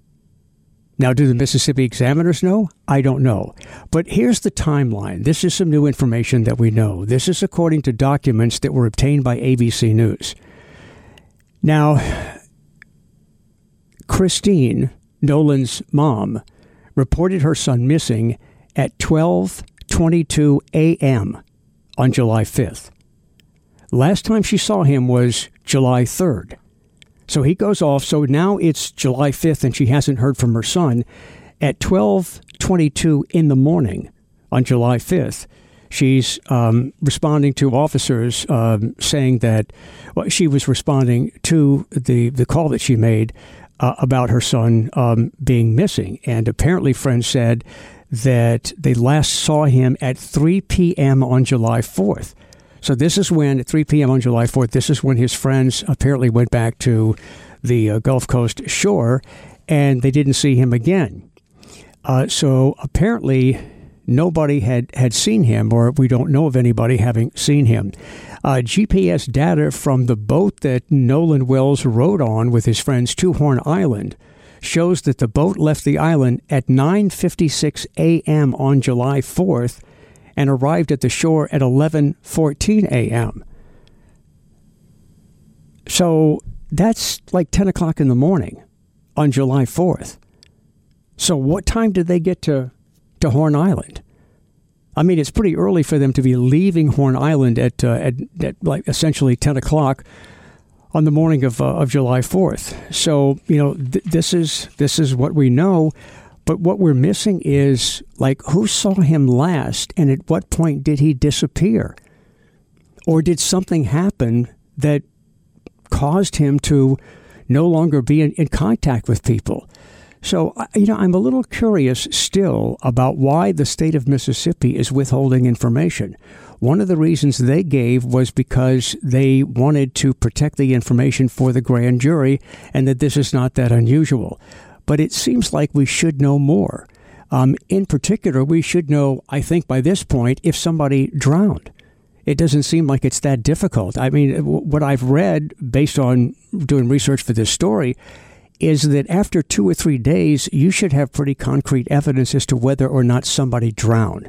Now, do the Mississippi Examiners know? I don't know. But here's the timeline. This is some new information that we know. This is according to documents that were obtained by A B C News. Now, Christine, Nolan's mom, reported her son missing at twelve twenty-two a.m. on July fifth. Last time she saw him was July third. So he goes off. So now it's July fifth, and she hasn't heard from her son. At twelve twenty-two in the morning on July fifth, she's um, responding to officers um, saying that well, she was responding to the, the call that she made uh, about her son um, being missing. And apparently friends said that they last saw him at three p.m. on July fourth. So this is when, at three p.m. on July fourth, this is when his friends apparently went back to the uh, Gulf Coast shore, and they didn't see him again. Uh, so apparently nobody had, had seen him, or we don't know of anybody having seen him. Uh, G P S data from the boat that Nolan Wells rode on with his friends to Horn Island shows that the boat left the island at nine fifty-six a.m. on July fourth and arrived at the shore at eleven fourteen a.m. So that's like ten o'clock in the morning on July fourth. So what time did they get to, to Horn Island? I mean, it's pretty early for them to be leaving Horn Island at, uh, at, at like essentially ten o'clock on the morning of uh, of July fourth. So, you know, th- this is this is what we know. But what we're missing is, like, who saw him last and at what point did he disappear? Or did something happen that caused him to no longer be in, in contact with people? So, you know, I'm a little curious still about why the state of Mississippi is withholding information. One of the reasons they gave was because they wanted to protect the information for the grand jury and that this is not that unusual. But it seems like we should know more. Um, in particular, we should know, I think by this point, if somebody drowned. It doesn't seem like it's that difficult. I mean, what I've read based on doing research for this story is that after two or three days, you should have pretty concrete evidence as to whether or not somebody drowned.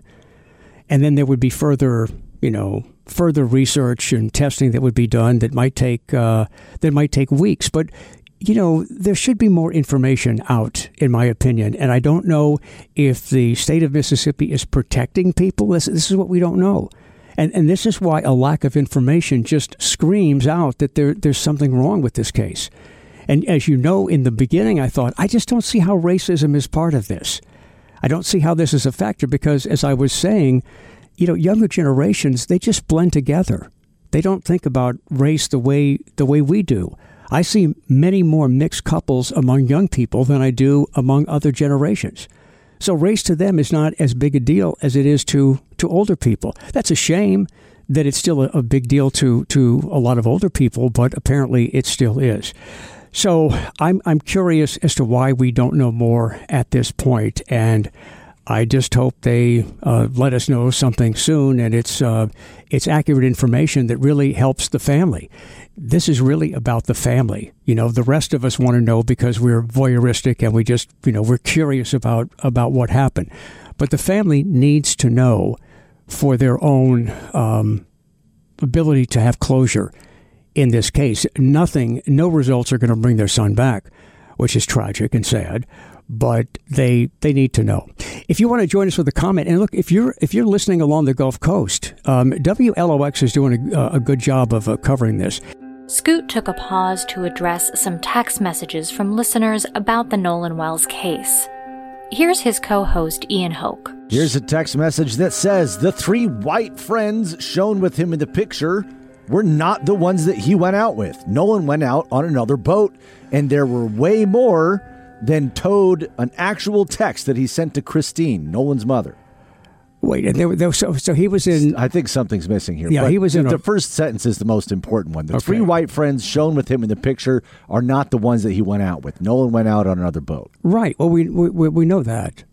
And then there would be further, you know, further research and testing that would be done that might take uh, that might take weeks. But, you know, there should be more information out, in my opinion. And I don't know if the state of Mississippi is protecting people. This, this is what we don't know. And and this is why a lack of information just screams out that there there's something wrong with this case. And as you know, in the beginning, I thought, I just don't see how racism is part of this. I don't see how this is a factor because, as I was saying, you know, younger generations, they just blend together. They don't think about race the way the way we do. I see many more mixed couples among young people than I do among other generations. So race to them is not as big a deal as it is to, to older people. That's a shame that it's still a, a big deal to, to a lot of older people, but apparently it still is. So I'm I'm curious as to why we don't know more at this point, and I just hope they uh, let us know something soon, and it's uh, it's accurate information that really helps the family. This is really about the family. You know, the rest of us want to know because we're voyeuristic and we just, you know, we're curious about about what happened. But the family needs to know for their own um, ability to have closure. In this case, nothing, no results are going to bring their son back, which is tragic and sad, but they they need to know. If you want to join us with a comment, and look, if you're if you're listening along the Gulf Coast, um, W L O X is doing a, a good job of uh, covering this. Scoot took a pause to address some text messages from listeners about the Nolan Wells case. Here's his co-host, Ian Hoke. Here's a text message that says, the three white friends shown with him in the picture were not the ones that he went out with. Nolan went out on another boat, and there were way more than towed an actual text that he sent to Christine, Nolan's mother. Wait, and there, there, so, so he was in... I think something's missing here. Yeah, but he was the, in... The a, first sentence is the most important one. The okay. three white friends shown with him in the picture are not the ones that he went out with. Nolan went out on another boat. Right. Well, we we, we know that.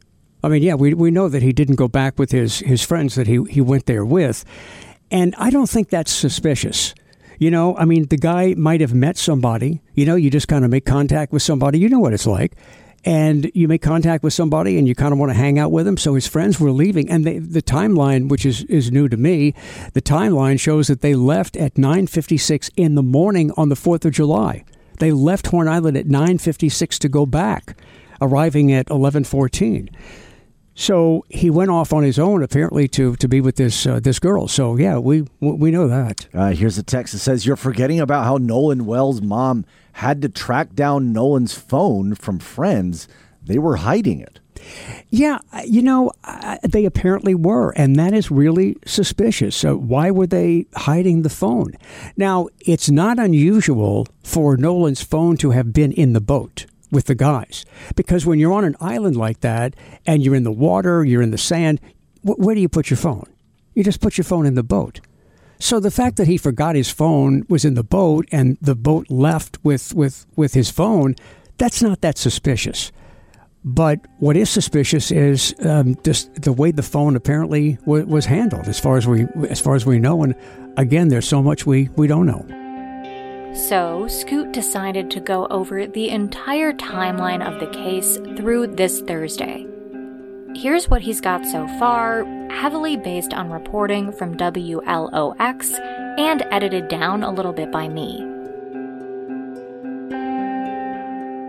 I mean, yeah, we we know that he didn't go back with his, his friends that he, he went there with. And I don't think that's suspicious. You know, I mean, the guy might have met somebody. You know, you just kind of make contact with somebody. You know what it's like. And you make contact with somebody and you kind of want to hang out with them. So his friends were leaving. And they, the timeline, which is, is new to me, the timeline shows that they left at nine fifty-six in the morning on the fourth of July. They left Horn Island at nine fifty-six to go back, arriving at eleven fourteen. So he went off on his own, apparently, to, to be with this uh, this girl. So, yeah, we we know that. Uh, here's a text that says, you're forgetting about how Nolan Wells' mom had to track down Nolan's phone from friends. They were hiding it. Yeah, you know, uh, they apparently were, and that is really suspicious. So why were they hiding the phone? Now, it's not unusual for Nolan's phone to have been in the boat with the guys, because when you're on an island like that and you're in the water, you're in the sand, wh- where do you put your phone? You just put your phone in the boat. So the fact that he forgot his phone was in the boat and the boat left with, with, with his phone, that's not that suspicious. But what is suspicious is um, just the way the phone apparently w- was handled, as far as we as far as we know. And again, there's so much we, we don't know. So, Scoot decided to go over the entire timeline of the case through this Thursday. Here's what he's got so far, heavily based on reporting from W L O X and edited down a little bit by me.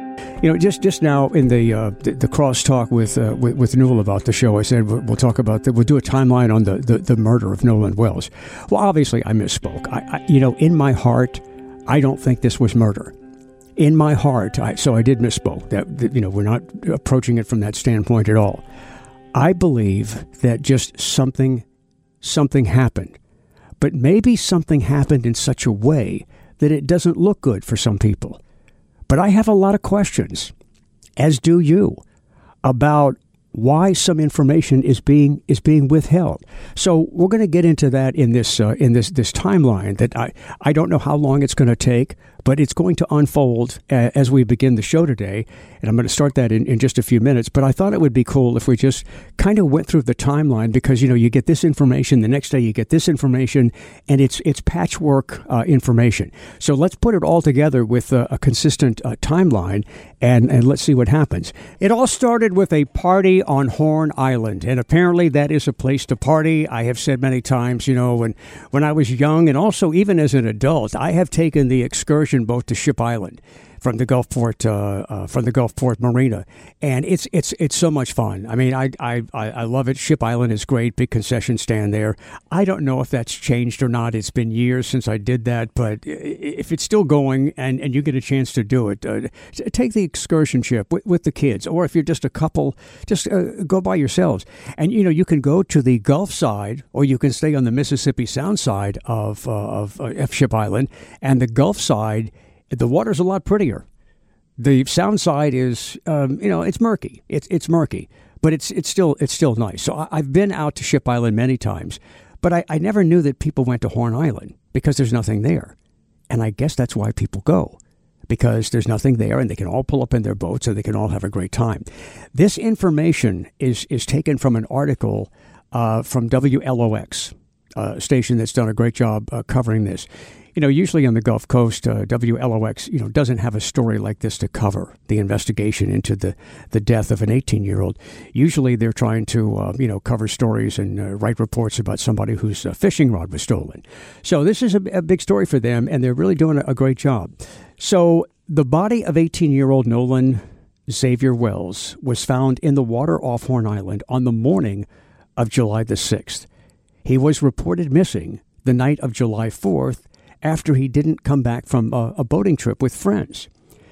You know, just, just now in the uh, the, the crosstalk with, uh, with with Newell about the show, I said we'll, we'll talk about the, we'll do a timeline on the, the, the murder of Nolan Wells. Well, obviously, I misspoke. I, I, you know, in my heart, I don't think this was murder. In my heart, I, so I did misspoke. That, that you know, we're not approaching it from that standpoint at all. I believe that just something something happened, but maybe something happened in such a way that it doesn't look good for some people. But I have a lot of questions, as do you, about why some information is being is being withheld. So we're going to get into that in this uh, in this this timeline that I, I don't know how long it's going to take, but it's going to unfold uh, as we begin the show today. And I'm going to start that in, in just a few minutes. But I thought it would be cool if we just kind of went through the timeline because, you know, you get this information, the next day you get this information, and it's it's patchwork uh, information. So let's put it all together with a, a consistent uh, timeline, and, and let's see what happens. It all started with a party on Horn Island, and apparently that is a place to party. I have said many times, you know, when, when I was young and also even as an adult, I have taken the excursion boat to Ship Island from the Gulfport uh, uh, from the Gulfport Marina, and it's it's it's so much fun. I mean, I I I love it. Ship Island is great, big concession stand there. I don't know if that's changed or not. It's been years since I did that, but if it's still going and, and you get a chance to do it, uh, take the excursion ship with, with the kids, or if you're just a couple, just uh, go by yourselves. And you know, you can go to the Gulf side, or you can stay on the Mississippi Sound side of uh, of, uh, of Ship Island, and the Gulf side. The water's a lot prettier. The sound side is, um, you know, it's murky. It's it's murky, but it's it's still it's still nice. So I, I've been out to Ship Island many times, but I, I never knew that people went to Horn Island because there's nothing there, and I guess that's why people go, because there's nothing there, and they can all pull up in their boats and they can all have a great time. This information is is taken from an article uh, from W L O X, a station that's done a great job uh, covering this. You know, usually on the Gulf Coast, uh, W L O X, you know, doesn't have a story like this to cover the investigation into the, the death of an eighteen-year-old. Usually they're trying to, uh, you know, cover stories and uh, write reports about somebody whose uh, fishing rod was stolen. So this is a, a big story for them, and they're really doing a, a great job. So the body of eighteen-year-old Nolan Xavier Wells was found in the water off Horn Island on the morning of July the sixth. He was reported missing the night of July fourth, after he didn't come back from a, a boating trip with friends.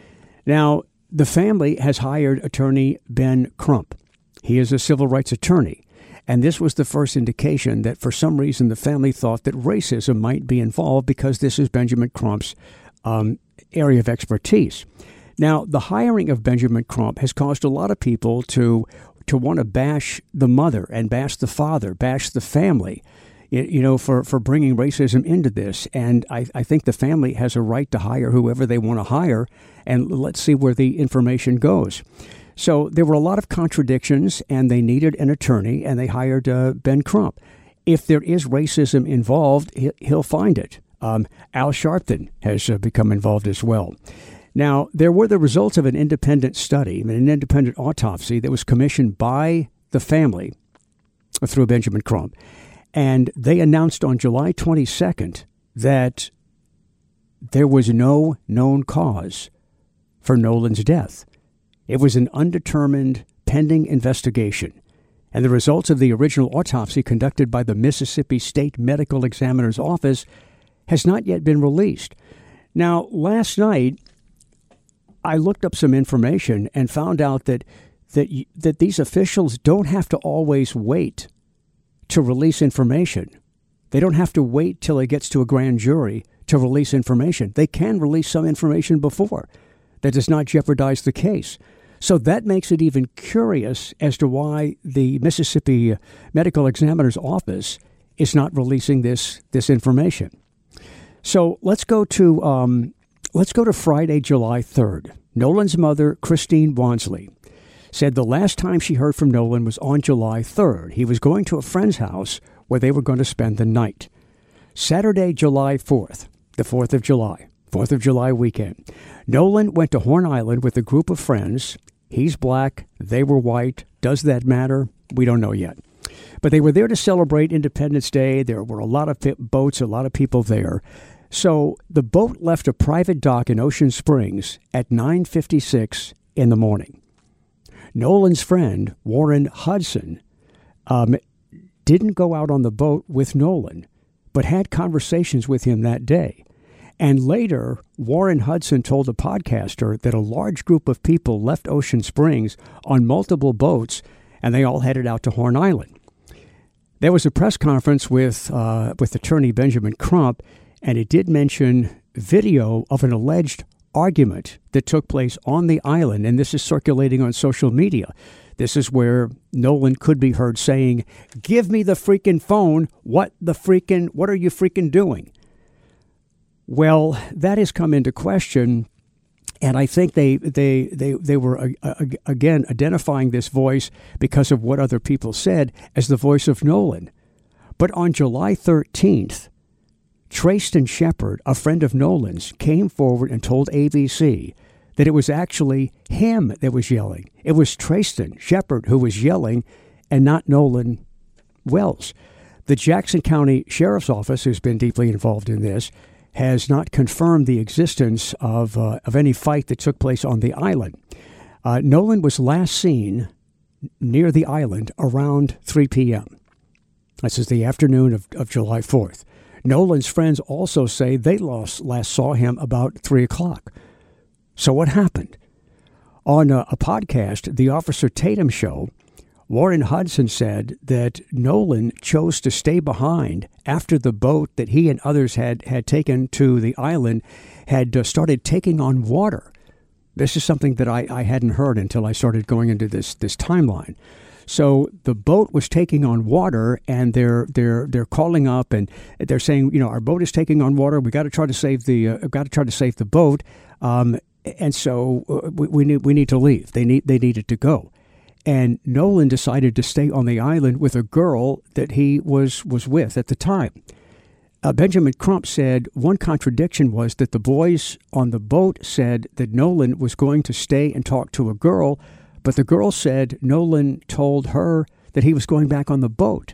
Now, the family has hired attorney Ben Crump. He is a civil rights attorney, and this was the first indication that for some reason the family thought that racism might be involved because this is Benjamin Crump's um, area of expertise. Now, the hiring of Benjamin Crump has caused a lot of people to, to want to bash the mother and bash the father, bash the family, you know, for, for bringing racism into this. And I, I think the family has a right to hire whoever they want to hire, and let's see where the information goes. So there were a lot of contradictions, and they needed an attorney, and they hired uh, Ben Crump. If there is racism involved, he, he'll find it. Um, Al Sharpton has uh, become involved as well. Now, there were the results of an independent study, an independent autopsy that was commissioned by the family through Benjamin Crump. And they announced on July twenty-second that there was no known cause for Nolan's death. It was an undetermined pending investigation. And the results of the original autopsy conducted by the Mississippi State Medical Examiner's Office has not yet been released. Now, last night, I looked up some information and found out that that that these officials don't have to always wait to release information. They don't have to wait till it gets to a grand jury to release information. They can release some information before. That does not jeopardize the case. So that makes it even curious as to why the Mississippi Medical Examiner's Office is not releasing this this information. So let's go to um, let's go to Friday, July third. Nolan's mother, Christine Wansley, said the last time she heard from Nolan was on July third. He was going to a friend's house where they were going to spend the night. Saturday, July fourth, the fourth of July, fourth of July weekend. Nolan went to Horn Island with a group of friends. He's black, they were white. Does that matter? We don't know yet. But they were there to celebrate Independence Day. There were a lot of boats, a lot of people there. So the boat left a private dock in Ocean Springs at nine fifty-six in the morning. Nolan's friend, Warren Hudson, um, didn't go out on the boat with Nolan, but had conversations with him that day. And later, Warren Hudson told a podcaster that a large group of people left Ocean Springs on multiple boats, and they all headed out to Horn Island. There was a press conference with uh, with attorney Benjamin Crump, and it did mention video of an alleged argument that took place on the island, and this is circulating on social media. This is where Nolan could be heard saying, "Give me the freaking phone. What the freaking, what are you freaking doing?" Well, that has come into question, and I think they they they, they were, uh, uh, again, identifying this voice because of what other people said as the voice of Nolan. But on July thirteenth, Trayston Shepard, a friend of Nolan's, came forward and told A B C that it was actually him that was yelling. It was Trayston Shepard who was yelling and not Nolan Wells. The Jackson County Sheriff's Office, who's been deeply involved in this, has not confirmed the existence of uh, of any fight that took place on the island. Uh, Nolan was last seen near the island around three p.m. This is the afternoon of, of July fourth. Nolan's friends also say they lost, last saw him about three o'clock. So what happened? On a, a podcast, The Officer Tatum Show, Warren Hudson said that Nolan chose to stay behind after the boat that he and others had, had taken to the island had uh, started taking on water. This is something that I, I hadn't heard until I started going into this this timeline. So the boat was taking on water, and they're they're they're calling up and they're saying, you know, our boat is taking on water. We got to try to save the uh, got to try to save the boat, um, and so uh, we, we need we need to leave. They need they needed to go. And Nolan decided to stay on the island with a girl that he was, was with at the time. Uh, Benjamin Crump said one contradiction was that the boys on the boat said that Nolan was going to stay and talk to a girl, but the girl said Nolan told her that he was going back on the boat.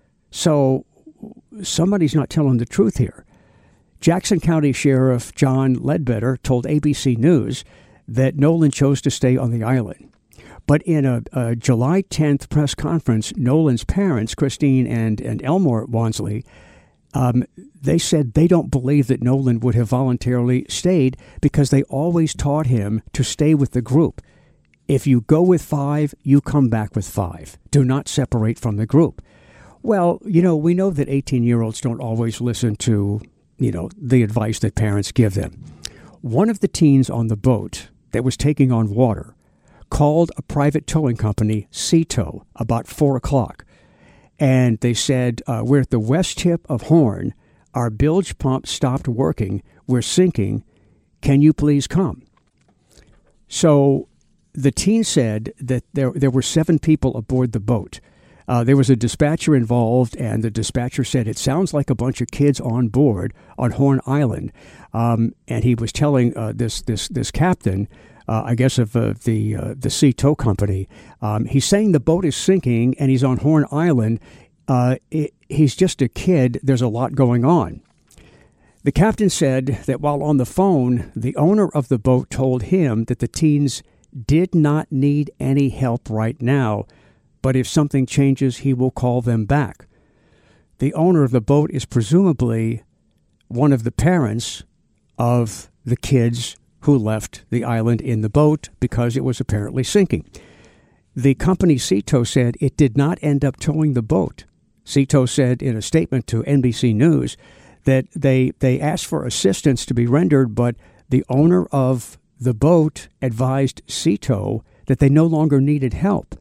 So somebody's not telling the truth here. Jackson County Sheriff John Ledbetter told A B C News that Nolan chose to stay on the island. But in a, a July tenth press conference, Nolan's parents, Christine and, and Elmore Wansley, um, they said they don't believe that Nolan would have voluntarily stayed because they always taught him to stay with the group. If you go with five, you come back with five. Do not separate from the group. Well, you know, we know that eighteen-year-olds don't always listen to, you know, the advice that parents give them. One of the teens on the boat that was taking on water called a private towing company, Sea-Tow, about four o'clock. And they said, uh, we're at the west tip of Horn. Our bilge pump stopped working. We're sinking. Can you please come? So the teen said that there, there were seven people aboard the boat. Uh, there was a dispatcher involved, and the dispatcher said, it sounds like a bunch of kids on board on Horn Island. Um, and he was telling uh, this, this, this captain, Uh, I guess of uh, the uh, the Sea-Tow company. Um, he's saying the boat is sinking and he's on Horn Island. Uh, it, he's just a kid. There's a lot going on. The captain said that while on the phone, the owner of the boat told him that the teens did not need any help right now, but if something changes, he will call them back. The owner of the boat is presumably one of the parents of the kids who left the island in the boat because it was apparently sinking. The company Sea-Tow said it did not end up towing the boat. Sea-Tow said in a statement to N B C News that they, they asked for assistance to be rendered, but the owner of the boat advised Sea-Tow that they no longer needed help.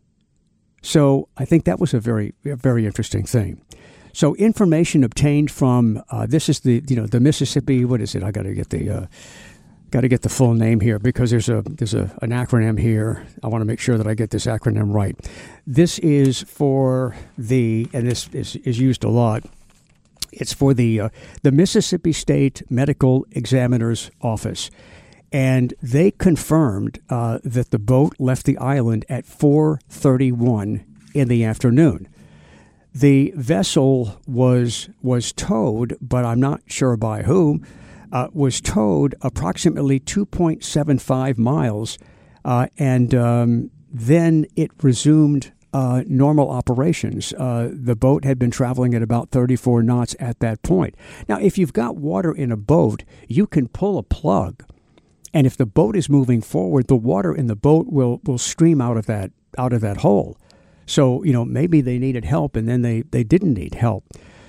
So I think that was a very, a very interesting thing. So information obtained from, uh, this is the, you know, the Mississippi, what is it? I got to get the... Uh, Got to get the full name here because there's a there's a an acronym here. I want to make sure that I get this acronym right. This is for the, and this is, is used a lot. It's for the uh, the Mississippi State Medical Examiner's Office, and they confirmed uh, that the boat left the island at four thirty-one in the afternoon. The vessel was was towed, but I'm not sure by whom. Uh, was towed approximately two point seven five miles uh, and um, then it resumed uh, normal operations. Uh, the boat had been traveling at about thirty-four knots at that point. Now, if you've got water in a boat, you can pull a plug, and if the boat is moving forward, the water in the boat will will stream out of that out of that hole. So, you know, maybe they needed help, and then they, they didn't need help.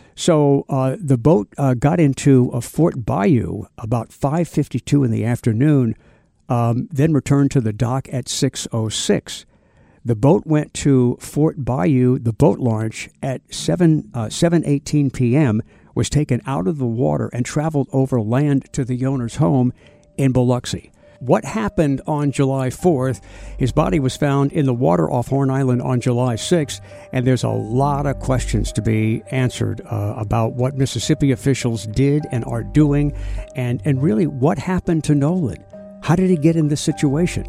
So uh, the boat uh, got into a Fort Bayou about five fifty-two in the afternoon, um, then returned to the dock at six oh six. The boat went to Fort Bayou, the boat launch, at seven eighteen p.m., was taken out of the water and traveled over land to the owner's home in Biloxi. What happened on July fourth? His body was found in the water off Horn Island on July sixth, and there's a lot of questions to be answered uh, about what Mississippi officials did and are doing, and, and really what happened to Nolan. How did he get in this situation?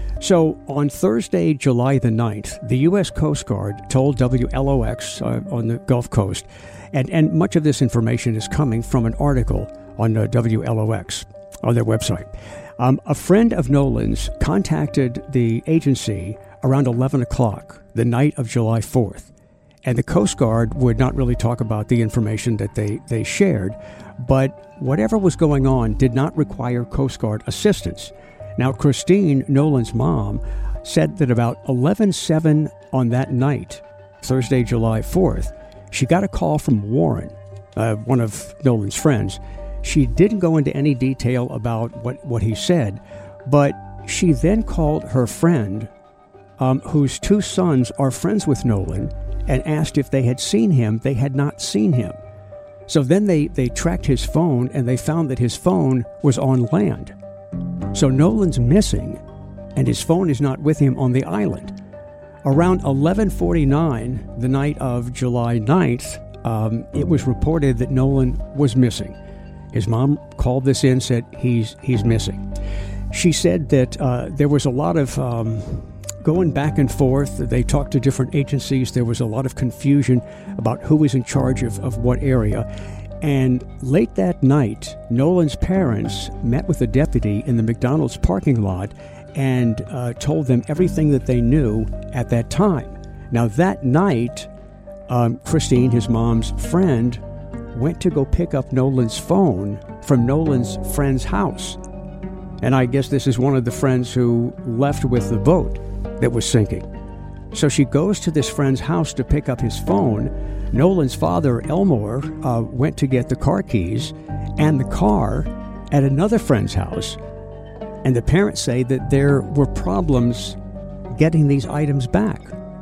So on Thursday, July the ninth, the U S Coast Guard told W L O X uh, on the Gulf Coast, and, and much of this information is coming from an article on uh, W L O X on their website. Um, a friend of Nolan's contacted the agency around eleven o'clock the night of July fourth, and the Coast Guard would not really talk about the information that they, they shared, but whatever was going on did not require Coast Guard assistance. Now, Christine, Nolan's mom, said that about eleven seven on that night, Thursday, July fourth, she got a call from Warren, uh, one of Nolan's friends. She didn't go into any detail about what, what he said, but she then called her friend, um, whose two sons are friends with Nolan, and asked if they had seen him. They had not seen him. So then they, they tracked his phone, and they found that his phone was on land. So Nolan's missing, and his phone is not with him on the island. Around eleven forty-nine, the night of July ninth, um, it was reported that Nolan was missing. His mom called this in, said he's he's missing. She said that uh, there was a lot of um, going back and forth. They talked to different agencies. There was a lot of confusion about who was in charge of, of what area. And late that night, Nolan's parents met with a deputy in the McDonald's parking lot and uh, told them everything that they knew at that time. Now, that night, um, Christine, his mom's friend, went to go pick up Nolan's phone from Nolan's friend's house. And I guess this is one of the friends who left with the boat that was sinking. So she goes to this friend's house to pick up his phone. Nolan's father, Elmore, uh, went to get the car keys and the car at another friend's house. And the parents say that there were problems getting these items back.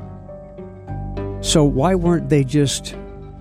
So why weren't they just,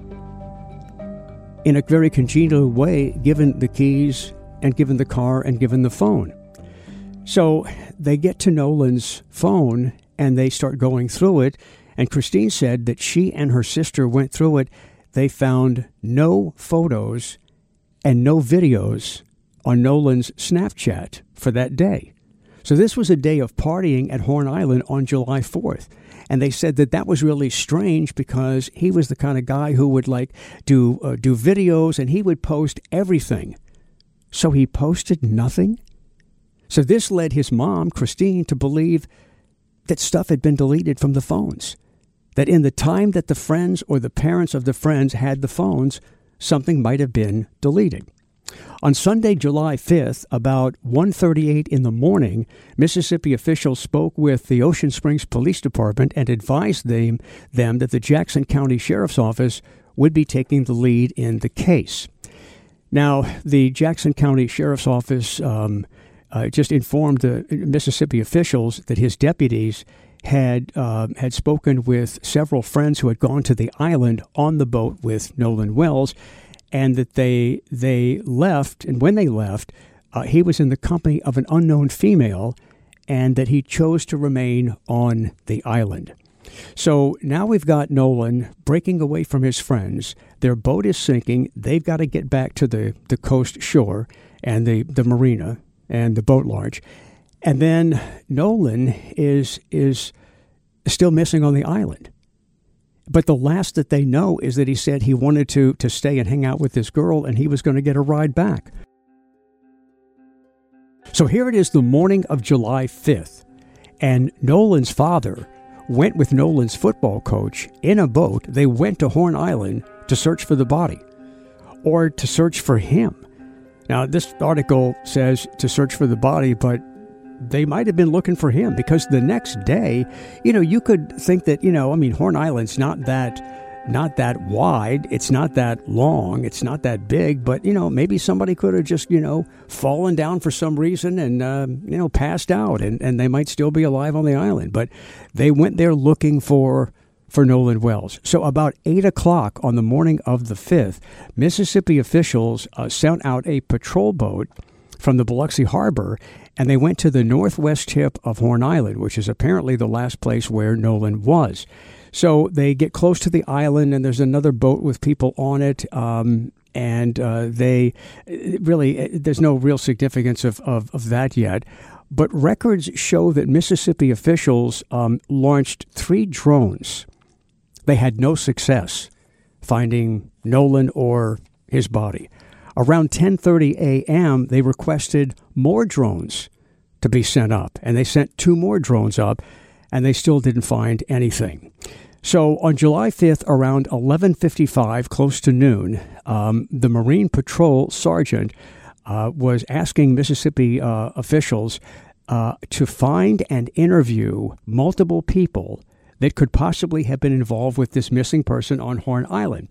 in a very congenial way, given the keys and given the car and given the phone? So they get to Nolan's phone and they start going through it. And Christine said that she and her sister went through it. They found no photos and no videos on Nolan's Snapchat for that day. So this was a day of partying at Horn Island on July fourth. And they said that that was really strange because he was the kind of guy who would like do uh, do videos and he would post everything. So he posted nothing? So this led his mom, Christine, to believe that stuff had been deleted from the phones. That in the time that the friends or the parents of the friends had the phones, something might have been deleted. On Sunday, July fifth, about one thirty-eight in the morning, Mississippi officials spoke with the Ocean Springs Police Department and advised them, them that the Jackson County Sheriff's Office would be taking the lead in the case. Now, the Jackson County Sheriff's Office um, uh, just informed the Mississippi officials that his deputies had uh, had spoken with several friends who had gone to the island on the boat with Nolan Wells, and that they they left, and when they left, uh, he was in the company of an unknown female, and that he chose to remain on the island. So now we've got Nolan breaking away from his friends. Their boat is sinking. They've got to get back to the, the coast shore and the, the marina and the boat launch. And then Nolan is is still missing on the island. But the last that they know is that he said he wanted to, to stay and hang out with this girl, and he was going to get a ride back. So here it is, the morning of July fifth. And Nolan's father went with Nolan's football coach in a boat. They went to Horn Island to search for the body or to search for him. Now, this article says to search for the body, but they might have been looking for him because the next day, you know, you could think that, you know, I mean, Horn Island's not that not that wide. It's not that long. It's not that big. But, you know, maybe somebody could have just, you know, fallen down for some reason and, uh, you know, passed out. And, and they might still be alive on the island. But they went there looking for for Nolan Wells. So about eight o'clock on the morning of the fifth, Mississippi officials uh, sent out a patrol boat from the Biloxi Harbor, and they went to the northwest tip of Horn Island, which is apparently the last place where Nolan was. So they get close to the island, and there's another boat with people on it, um, and uh, they really, there's no real significance of, of, of that yet. But records show that Mississippi officials um, launched three drones. They had no success finding Nolan or his body. Around ten thirty a.m., they requested more drones to be sent up, and they sent two more drones up, and they still didn't find anything. So on July fifth, around eleven fifty-five, close to noon, um, the Marine Patrol Sergeant uh, was asking Mississippi uh, officials uh, to find and interview multiple people that could possibly have been involved with this missing person on Horn Island.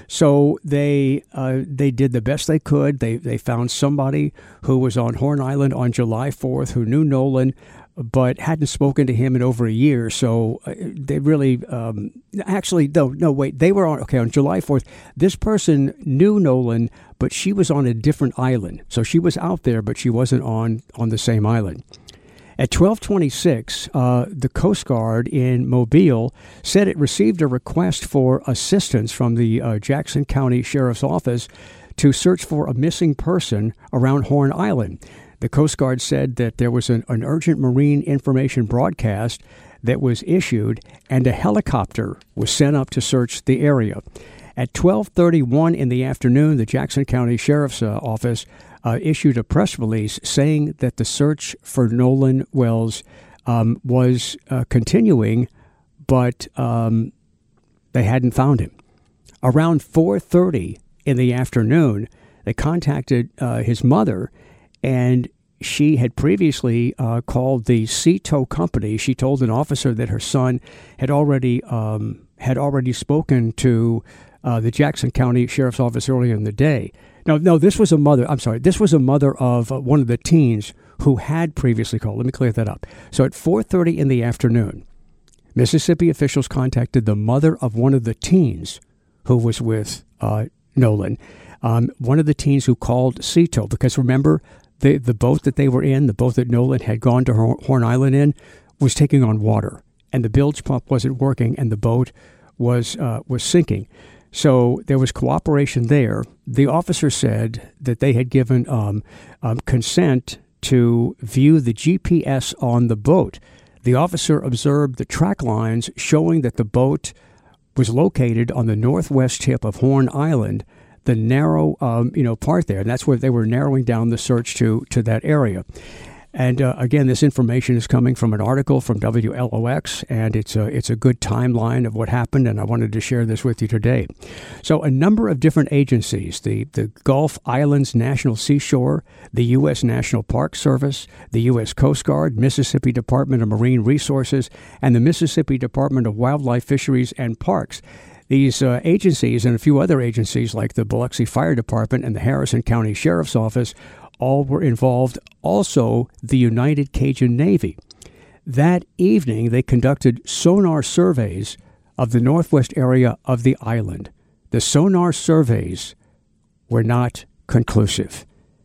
So they uh, they did the best they could. They they found somebody who was on Horn Island on July fourth who knew Nolan, but hadn't spoken to him in over a year. So they really, um, actually, no, no, wait, they were on, okay, on July fourth, this person knew Nolan, but she was on a different island. So she was out there, but she wasn't on, on the same island. At twelve twenty-six, uh, the Coast Guard in Mobile said it received a request for assistance from the uh, Jackson County Sheriff's Office to search for a missing person around Horn Island. The Coast Guard said that there was an, an urgent marine information broadcast that was issued, and a helicopter was sent up to search the area. At twelve thirty-one in the afternoon, the Jackson County Sheriff's uh, Office uh, issued a press release saying that the search for Nolan Wells um, was uh, continuing, but um, they hadn't found him. Around four thirty in the afternoon, they contacted uh, his mother, and she had previously uh, called the Sea Tow Company. She told an officer that her son had already um, had already spoken to uh, the Jackson County Sheriff's Office earlier in the day. No, no, this was a mother. I'm sorry. This was a mother of uh, one of the teens who had previously called. Let me clear that up. So at four thirty in the afternoon, Mississippi officials contacted the mother of one of the teens who was with uh, Nolan, um, one of the teens who called Sea Tow, because remember, the the boat that they were in, the boat that Nolan had gone to Horn Island in, was taking on water, and the bilge pump wasn't working, and the boat was uh, was sinking. So there was cooperation there. The officer said that they had given um, um, consent to view the G P S on the boat. The officer observed the track lines showing that the boat was located on the northwest tip of Horn Island, the narrow, um, you know, part there. And that's where they were narrowing down the search to, to that area. And uh, again, this information is coming from an article from W L O X, and it's a, it's a good timeline of what happened, and I wanted to share this with you today. So a number of different agencies, the, the Gulf Islands National Seashore, the U S National Park Service, the U S Coast Guard, Mississippi Department of Marine Resources, and the Mississippi Department of Wildlife, Fisheries, and Parks. These uh, agencies and a few other agencies like the Biloxi Fire Department and the Harrison County Sheriff's Office all were involved. Also, the United Cajun Navy. That evening, they conducted sonar surveys of the northwest area of the island. The sonar surveys were not conclusive,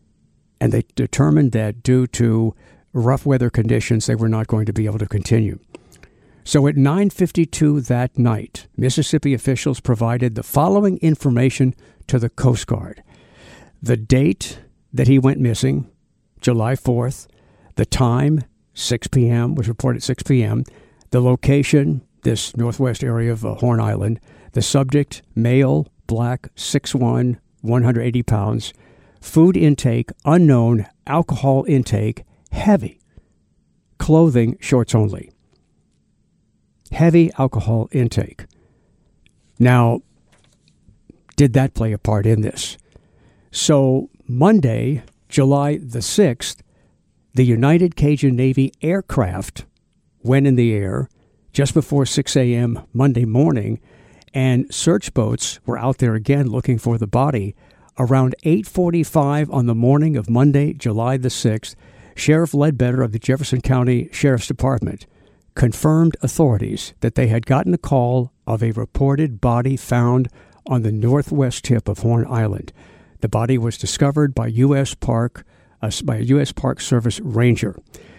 and they determined that due to rough weather conditions, they were not going to be able to continue. So at nine fifty-two that night, Mississippi officials provided the following information to the Coast Guard. The date that he went missing, July fourth. The time, six p.m., was reported six p.m. The location, this northwest area of uh, Horn Island. The subject, male, black, six one, one hundred eighty pounds. Food intake, unknown. Alcohol intake, heavy. clothing, shorts only. Heavy alcohol intake. Now, did that play a part in this? So Monday, July the sixth, the United Cajun Navy aircraft went in the air just before six a.m. Monday morning, and search boats were out there again looking for the body. Around eight forty-five on the morning of Monday, July the sixth, Sheriff Ledbetter of the Jefferson County Sheriff's Department confirmed authorities that they had gotten a call of a reported body found on the northwest tip of Horn Island. The body was discovered by U S Park uh, by a U S Park Service ranger.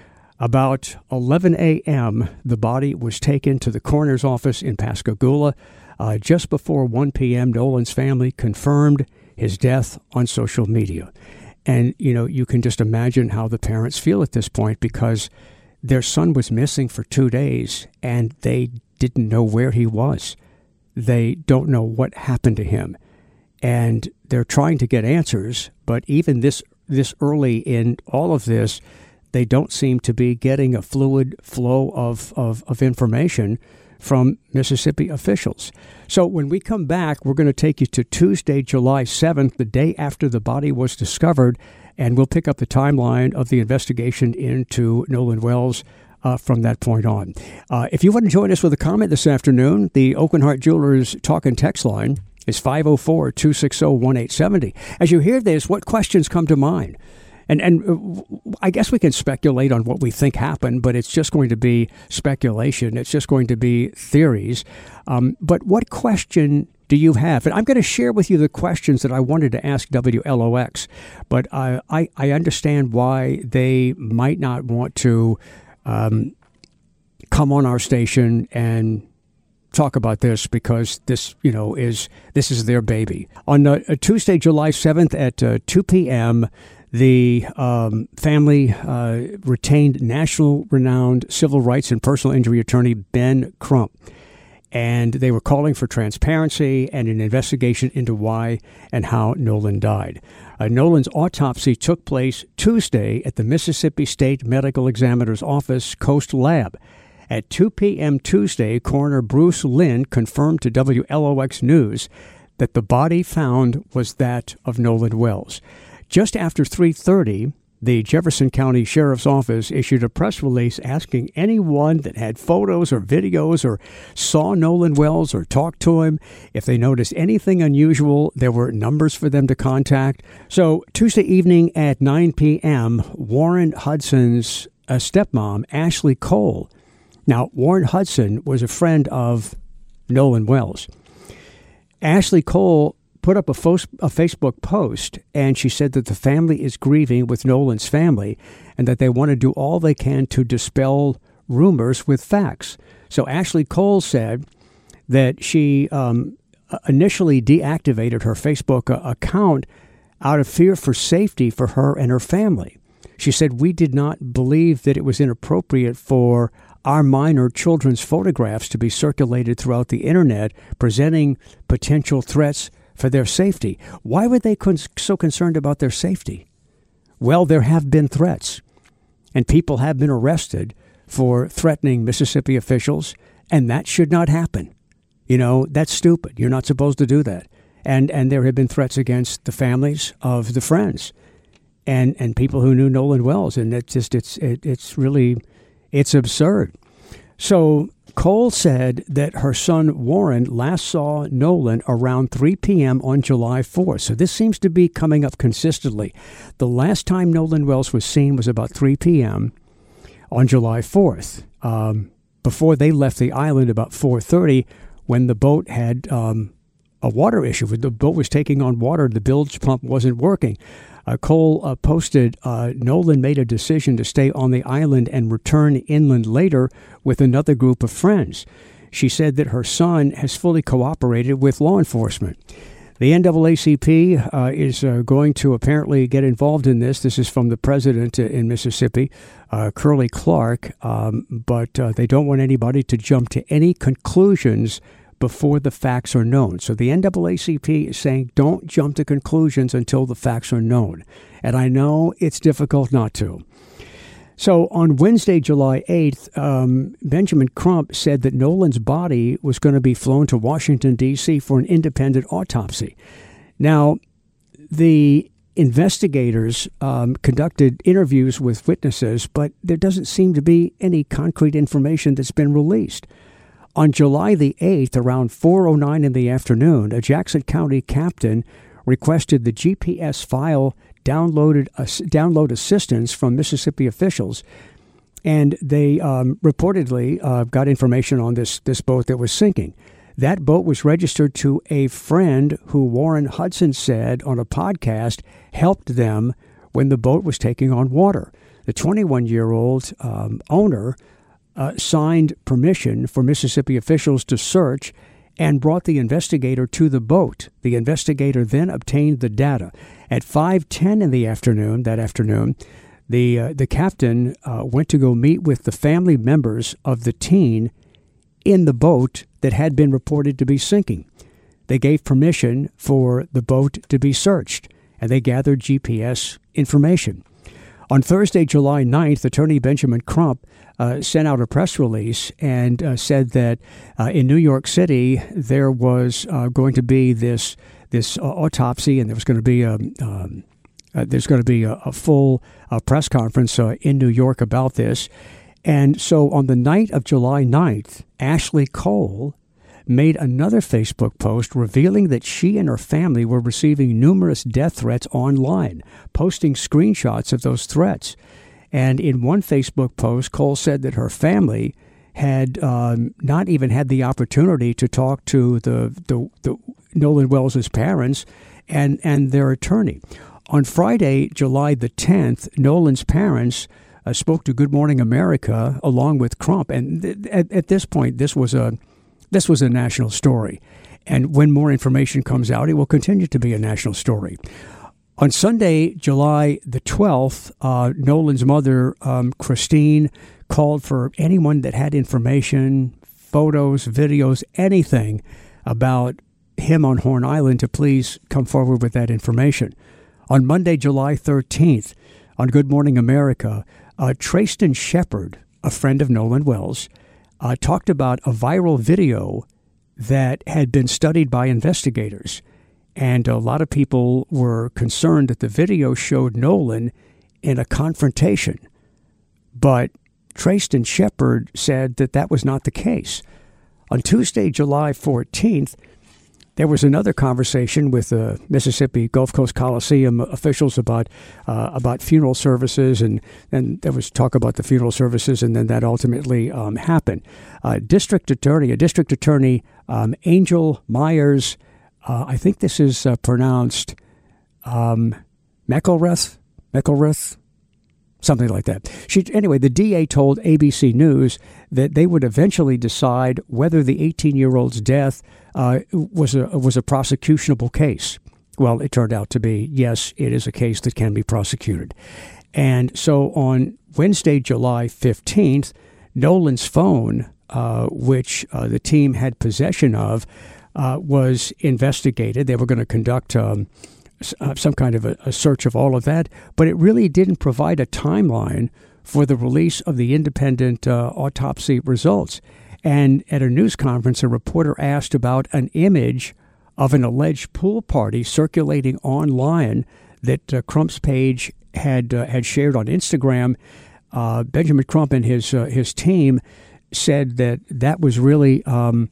About eleven a.m., the body was taken to the coroner's office in Pascagoula. Uh, just before one p.m., Nolan's family confirmed his death on social media. And, you know, you can just imagine how the parents feel at this point, because their son was missing for two days and they didn't know where he was. They don't know what happened to him. And they're trying to get answers, but even this this early in all of this, they don't seem to be getting a fluid flow of, of, of information from Mississippi officials. So when we come back, we're going to take you to Tuesday, July seventh, the day after the body was discovered, and we'll pick up the timeline of the investigation into Nolan Wells uh, from that point on. Uh, if you want to join us with a comment this afternoon, the Oakenhart Jewelers talk and text line is five oh four, two six oh, one eight seven oh. As you hear this, what questions come to mind? And and I guess we can speculate on what we think happened, but it's just going to be speculation. It's just going to be theories. Um, but what question do you have? And I'm going to share with you the questions that I wanted to ask W L O X. But I, I, I understand why they might not want to um, come on our station and talk about this, because this, you know, is this is their baby. On uh, Tuesday, July seventh at uh, two p.m., the um, family uh, retained national renowned civil rights and personal injury attorney Ben Crump. And they were calling for transparency and an investigation into why and how Nolan died. Uh, Nolan's autopsy took place Tuesday at the Mississippi State Medical Examiner's Office Coast Lab. At two p.m. Tuesday, Coroner Bruce Lynn confirmed to W L O X News that the body found was that of Nolan Wells. Just after three thirty, the Jefferson County Sheriff's Office issued a press release asking anyone that had photos or videos or saw Nolan Wells or talked to him, if they noticed anything unusual, there were numbers for them to contact. So Tuesday evening at nine p.m., Warren Hudson's uh, stepmom, Ashley Cole. Now, Warren Hudson was a friend of Nolan Wells. Ashley Cole put up a, fo- a Facebook post, and she said that the family is grieving with Nolan's family and that they want to do all they can to dispel rumors with facts. So Ashley Cole said that she um, initially deactivated her Facebook uh, account out of fear for safety for her and her family. She said, "We did not believe that it was inappropriate for our minor children's photographs to be circulated throughout the internet, presenting potential threats for their safety." Why were they con- so concerned about their safety? Well, there have been threats, and people have been arrested for threatening Mississippi officials, and that should not happen. You know, that's stupid. You're not supposed to do that. And and there have been threats against the families of the friends and and people who knew Nolan Wells, and it's just it's it, it's really it's absurd. So Cole said that her son Warren last saw Nolan around three p.m. on July fourth. So this seems to be coming up consistently. The last time Nolan Wells was seen was about three p.m. on July fourth. Um, before they left the island about four thirty, when the boat had um, a water issue. The boat was taking on water. The bilge pump wasn't working. Uh, Cole uh, posted, uh, Nolan made a decision to stay on the island and return inland later with another group of friends. She said that her son has fully cooperated with law enforcement. The N double A C P uh, is uh, going to apparently get involved in this. This is from the president in Mississippi, uh, Curly Clark, um, but uh, they don't want anybody to jump to any conclusions before the facts are known. So the N double A C P is saying don't jump to conclusions until the facts are known. And I know it's difficult not to. So on Wednesday, July eighth, um, Benjamin Crump said that Nolan's body was going to be flown to Washington, D C for an independent autopsy. Now, the investigators um, conducted interviews with witnesses, but there doesn't seem to be any concrete information that's been released. On July the eighth, around four oh nine in the afternoon, a Jackson County captain requested the G P S file downloaded uh, download assistance from Mississippi officials, and they um, reportedly uh, got information on this, this boat that was sinking. That boat was registered to a friend who Warren Hudson said on a podcast helped them when the boat was taking on water. The twenty-one-year-old um, owner uh, signed permission for Mississippi officials to search and brought the investigator to the boat. The investigator then obtained the data. At five ten in the afternoon, that afternoon, the, uh, the captain uh, went to go meet with the family members of the teen in the boat that had been reported to be sinking. They gave permission for the boat to be searched, and they gathered G P S information. On Thursday, July ninth, Attorney Benjamin Crump uh, sent out a press release and uh, said that uh, in New York City there was uh, going to be this this uh, autopsy, and there was going to be a um, uh, there's going to be a, a full uh, press conference uh, in New York about this. And so on the night of July ninth, Ashley Cole made another Facebook post revealing that she and her family were receiving numerous death threats online, posting screenshots of those threats. And in one Facebook post, Cole said that her family had um, not even had the opportunity to talk to the, the, the Nolan Wells' parents and, and their attorney. On Friday, July the tenth, Nolan's parents Uh, spoke to Good Morning America along with Crump, and th- at, at this point, this was a this was a national story. And when more information comes out, it will continue to be a national story. On Sunday, July the twelfth, uh, Nolan's mother, um, Christine, called for anyone that had information, photos, videos, anything about him on Horn Island to please come forward with that information. On Monday, July thirteenth, on Good Morning America, Uh, Trayston Shepard, a friend of Nolan Wells, uh, talked about a viral video that had been studied by investigators. And a lot of people were concerned that the video showed Nolan in a confrontation. But Trayston Shepard said that that was not the case. On Tuesday, July fourteenth, there was another conversation with the Mississippi Gulf Coast Coliseum officials about uh, about funeral services, and, and there was talk about the funeral services, and then that ultimately um, happened. Uh, district attorney, a district attorney, um, Angel Myers, uh, I think this is uh, pronounced um, McElrath, McElrath, something like that. She anyway, the D A told A B C News that they would eventually decide whether the eighteen-year-old's death uh, was a was a prosecutionable case. Well, it turned out to be, yes, it is a case that can be prosecuted. And so on Wednesday, July fifteenth, Nolan's phone, uh, which uh, the team had possession of, uh, was investigated. They were going to conduct um, Uh, some kind of a, a search of all of that, but it really didn't provide a timeline for the release of the independent uh, autopsy results. And at a news conference, a reporter asked about an image of an alleged pool party circulating online that uh, Crump's page had uh, had shared on Instagram. Uh, Benjamin Crump and his uh, his team said that that was really. Um,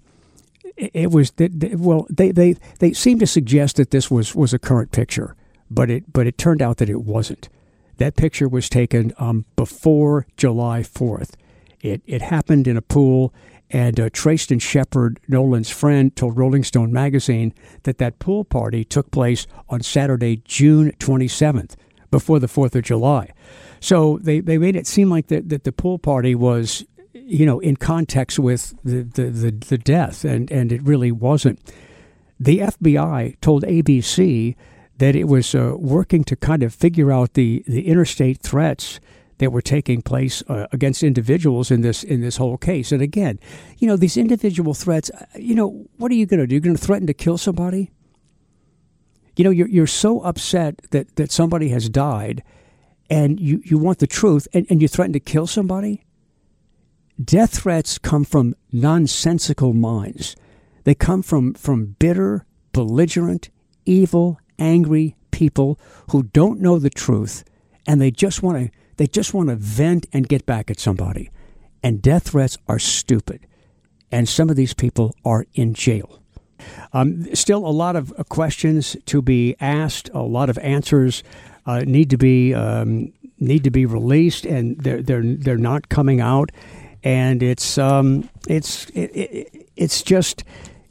It was that well, they, they, they seemed to suggest that this was, was a current picture, but it but it turned out that it wasn't. That picture was taken um, before July fourth. It it happened in a pool, and uh, Trayston Shepard, Nolan's friend, told Rolling Stone magazine that that pool party took place on Saturday, June twenty-seventh, before the fourth of July. So they, they made it seem like that, that the pool party was, you know, in context with the, the, the, the death, and, and it really wasn't. The F B I told A B C that it was uh, working to kind of figure out the, the interstate threats that were taking place uh, against individuals in this in this whole case. And again, you know, these individual threats, you know, what are you going to do? You're going to threaten to kill somebody? You know, you're, you're so upset that, that somebody has died, and you, you want the truth, and, and you threaten to kill somebody? Death threats come from nonsensical minds. They come from, from bitter, belligerent, evil, angry people who don't know the truth, and they just want to they just want to vent and get back at somebody. And death threats are stupid. And some of these people are in jail. Um, still a lot of questions to be asked. A lot of answers uh, need to be um, need to be released, and they're they're they're not coming out. And it's um, it's it, it, it's just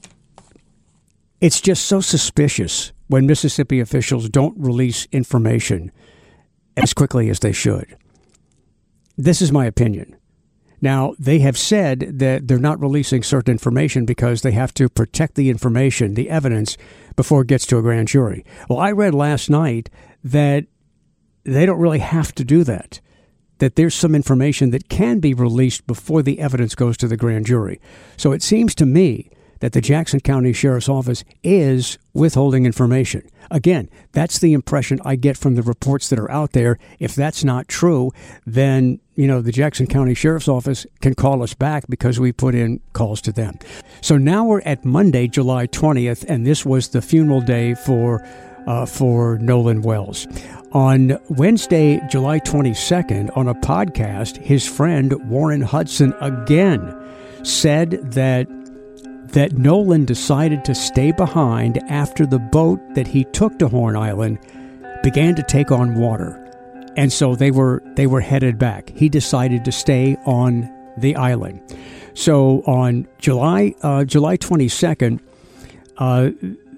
it's just so suspicious when Mississippi officials don't release information as quickly as they should. This is my opinion. Now, they have said that they're not releasing certain information because they have to protect the information, the evidence, before it gets to a grand jury. Well, I read last night that they don't really have to do that, that there's some information that can be released before the evidence goes to the grand jury. So it seems to me that the Jackson County Sheriff's Office is withholding information. Again, that's the impression I get from the reports that are out there. If that's not true, then, you know, the Jackson County Sheriff's Office can call us back because we put in calls to them. So now we're at Monday, July twentieth, and this was the funeral day for uh, for Nolan Wells. On Wednesday, July twenty-second, on a podcast, his friend Warren Hudson again said that that Nolan decided to stay behind after the boat that he took to Horn Island began to take on water. And so they were they were headed back. He decided to stay on the island. So on July uh, July twenty-second, uh,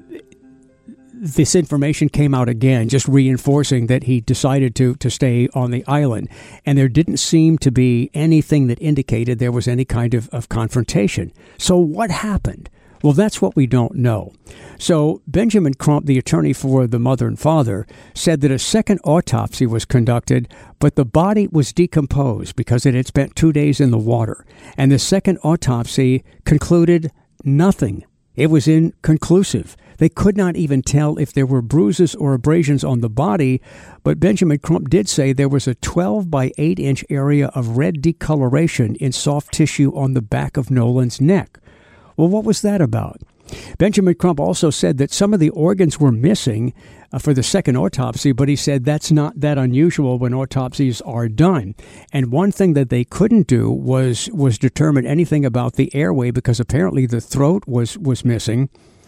this information came out again, just reinforcing that he decided to to stay on the island. And there didn't seem to be anything that indicated there was any kind of, of confrontation. So what happened? Well, that's what we don't know. So Benjamin Crump, the attorney for the mother and father, said that a second autopsy was conducted, but the body was decomposed because it had spent two days in the water. And the second autopsy concluded nothing. It was inconclusive. They could not even tell if there were bruises or abrasions on the body, but Benjamin Crump did say there was a twelve by eight inch area of red decoloration in soft tissue on the back of Nolan's neck. Well, what was that about? Benjamin Crump also said that some of the organs were missing uh, for the second autopsy, but he said that's not that unusual when autopsies are done. And one thing that they couldn't do was was determine anything about the airway because apparently the throat was, was missing.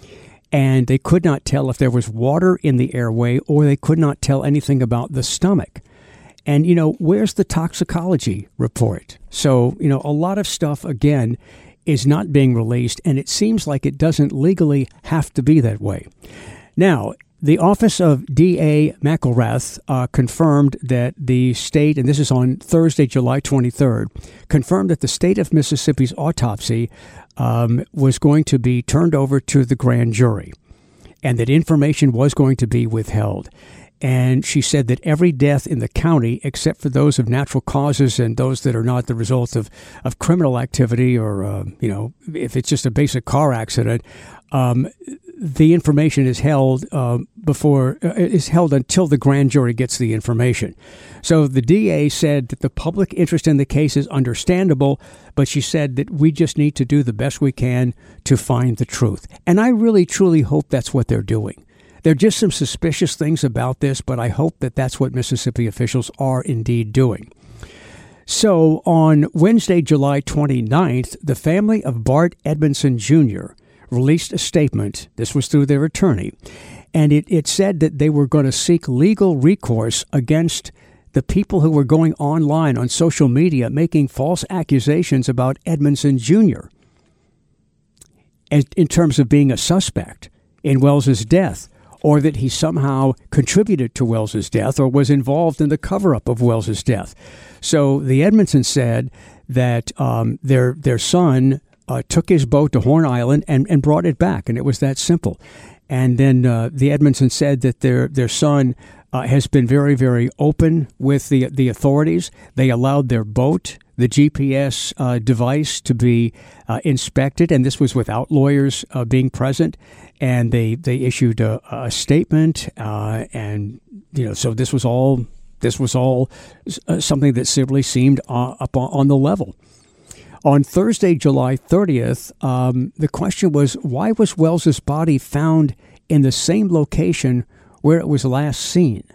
And they could not tell if there was water in the airway, or they could not tell anything about the stomach. And, you know, where's the toxicology report? So, you know, a lot of stuff, again, is not being released, and it seems like it doesn't legally have to be that way. Now, the Office of D A McElrath uh, confirmed that the state, and this is on Thursday, July twenty-third, confirmed that the state of Mississippi's autopsy um, was going to be turned over to the grand jury, and that information was going to be withheld. And she said that every death in the county, except for those of natural causes and those that are not the result of, of criminal activity or, uh, you know, if it's just a basic car accident, um, the information is held uh, before uh, is held until the grand jury gets the information. So the D A said that the public interest in the case is understandable, but she said that we just need to do the best we can to find the truth. And I really, truly hope that's what they're doing. There are just some suspicious things about this, but I hope that that's what Mississippi officials are indeed doing. So on Wednesday, July twenty-ninth, the family of Bart Edmondson Junior released a statement. This was through their attorney. And it, it said that they were going to seek legal recourse against the people who were going online on social media making false accusations about Edmondson Junior as, in terms of being a suspect in Wells's death, or that he somehow contributed to Wells's death or was involved in the cover-up of Wells's death. So the Edmondsons said that um, their their son uh, took his boat to Horn Island and, and brought it back, and it was that simple. And then uh, the Edmondsons said that their their son uh, has been very, very open with the the authorities. They allowed their boat, the G P S uh, device, to be uh, inspected, and this was without lawyers uh, being present. And they, they issued a, a statement, uh, and you know, so this was all This was all uh, something that simply seemed uh, up on, on the level. On Thursday, July thirtieth, um, the question was, why was Wells's body found in the same location where it was last seen?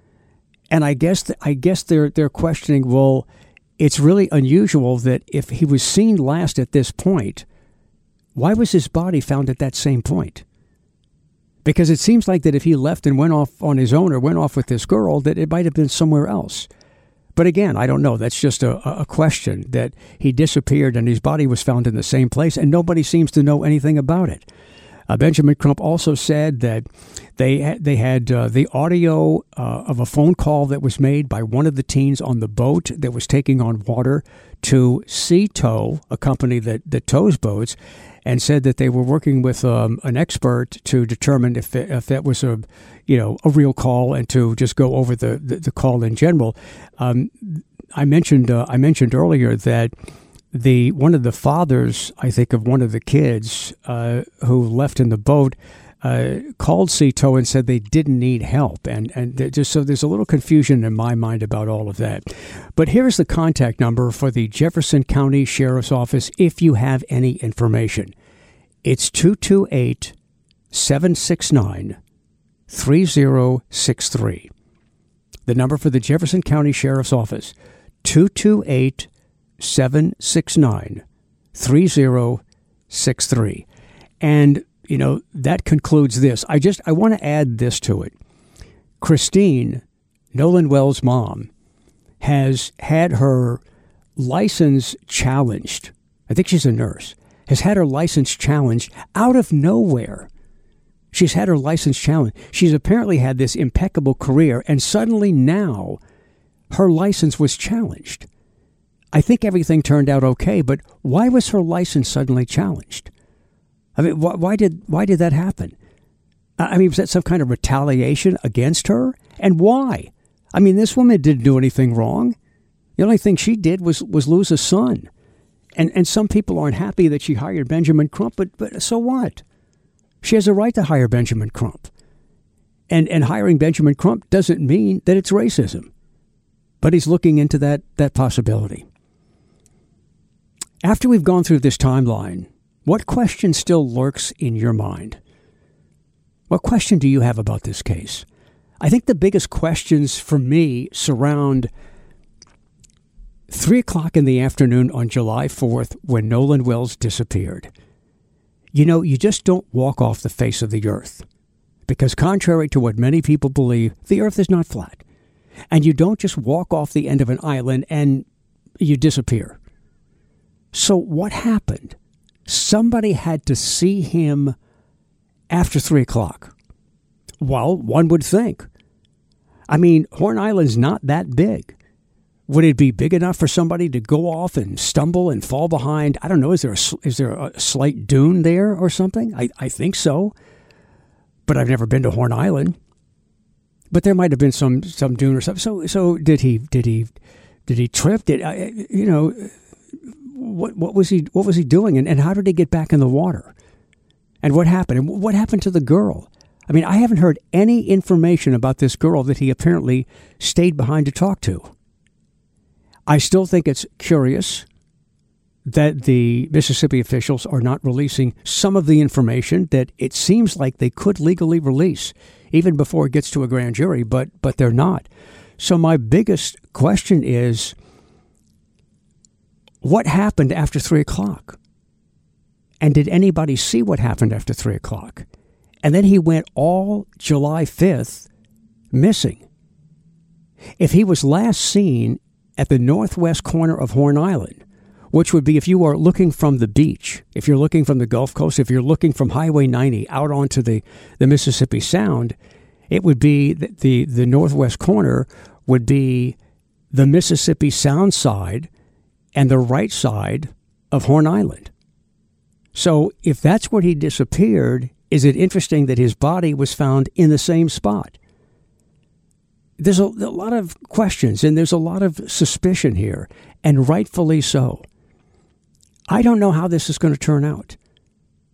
And I guess th- I guess they're they're questioning, well, it's really unusual that if he was seen last at this point, why was his body found at that same point? Because it seems like that if he left and went off on his own or went off with this girl, that it might have been somewhere else. But again, I don't know. That's just a, a question, that he disappeared and his body was found in the same place, and nobody seems to know anything about it. Uh, Benjamin Crump also said that they had, they had uh, the audio uh, of a phone call that was made by one of the teens on the boat that was taking on water to Sea Tow, a company that, that tows boats, and said that they were working with um, an expert to determine if it, if that was a, you know, a real call, and to just go over the, the, the call in general. Um, I mentioned uh, I mentioned earlier that the one of the fathers, I think, of one of the kids uh, who left in the boat uh, called Sea Tow and said they didn't need help, and and just so there's a little confusion in my mind about all of that. But here's the contact number for the Jefferson County Sheriff's Office if you have any information. It's two two eight, seven six nine, three zero six three. The number for the Jefferson County Sheriff's Office, two two eight, seven six nine, three zero six three. And, you know, that concludes this. I just, I want to add this to it. Christine, Nolan Wells' mom, has had her license challenged. I think she's a nurse. Has had her license challenged out of nowhere. She's had her license challenged. She's apparently had this impeccable career, and suddenly now her license was challenged. I think everything turned out okay, but why was her license suddenly challenged? I mean, wh- why did why did that happen? I mean, was that some kind of retaliation against her? And why? I mean, this woman didn't do anything wrong. The only thing she did was was lose a son. And and some people aren't happy that she hired Benjamin Crump, but but so what? She has a right to hire Benjamin Crump. And and hiring Benjamin Crump doesn't mean that it's racism. But he's looking into that that possibility. After we've gone through this timeline, what question still lurks in your mind? What question do you have about this case? I think the biggest questions for me surround three o'clock in the afternoon on July fourth when Nolan Wells disappeared. You know, you just don't walk off the face of the earth, because contrary to what many people believe, the earth is not flat. And you don't just walk off the end of an island and you disappear. So what happened? Somebody had to see him after three o'clock. Well, one would think. I mean, Horn Island's not that big. Would it be big enough for somebody to go off and stumble and fall behind? I don't know. Is there a, is there a slight dune there or something? I, I think so. But I've never been to Horn Island. But there might have been some, some dune or something. So so did he did he did he trip? Did I, you know what what was he what was he doing? And, and how did he get back in the water? And what happened? And what happened to the girl? I mean, I haven't heard any information about this girl that he apparently stayed behind to talk to. I still think it's curious that the Mississippi officials are not releasing some of the information that it seems like they could legally release, even before it gets to a grand jury, but but they're not. So my biggest question is, what happened after three o'clock? And did anybody see what happened after three o'clock? And then he went all July fifth missing. If he was last seen at the northwest corner of Horn Island, which would be if you are looking from the beach, if you're looking from the Gulf Coast, if you're looking from Highway ninety out onto the, the Mississippi Sound, it would be the, the, the northwest corner would be the Mississippi Sound side and the right side of Horn Island. So if that's where he disappeared, is it interesting that his body was found in the same spot? There's a, a lot of questions and there's a lot of suspicion here, and rightfully so. I don't know how this is going to turn out,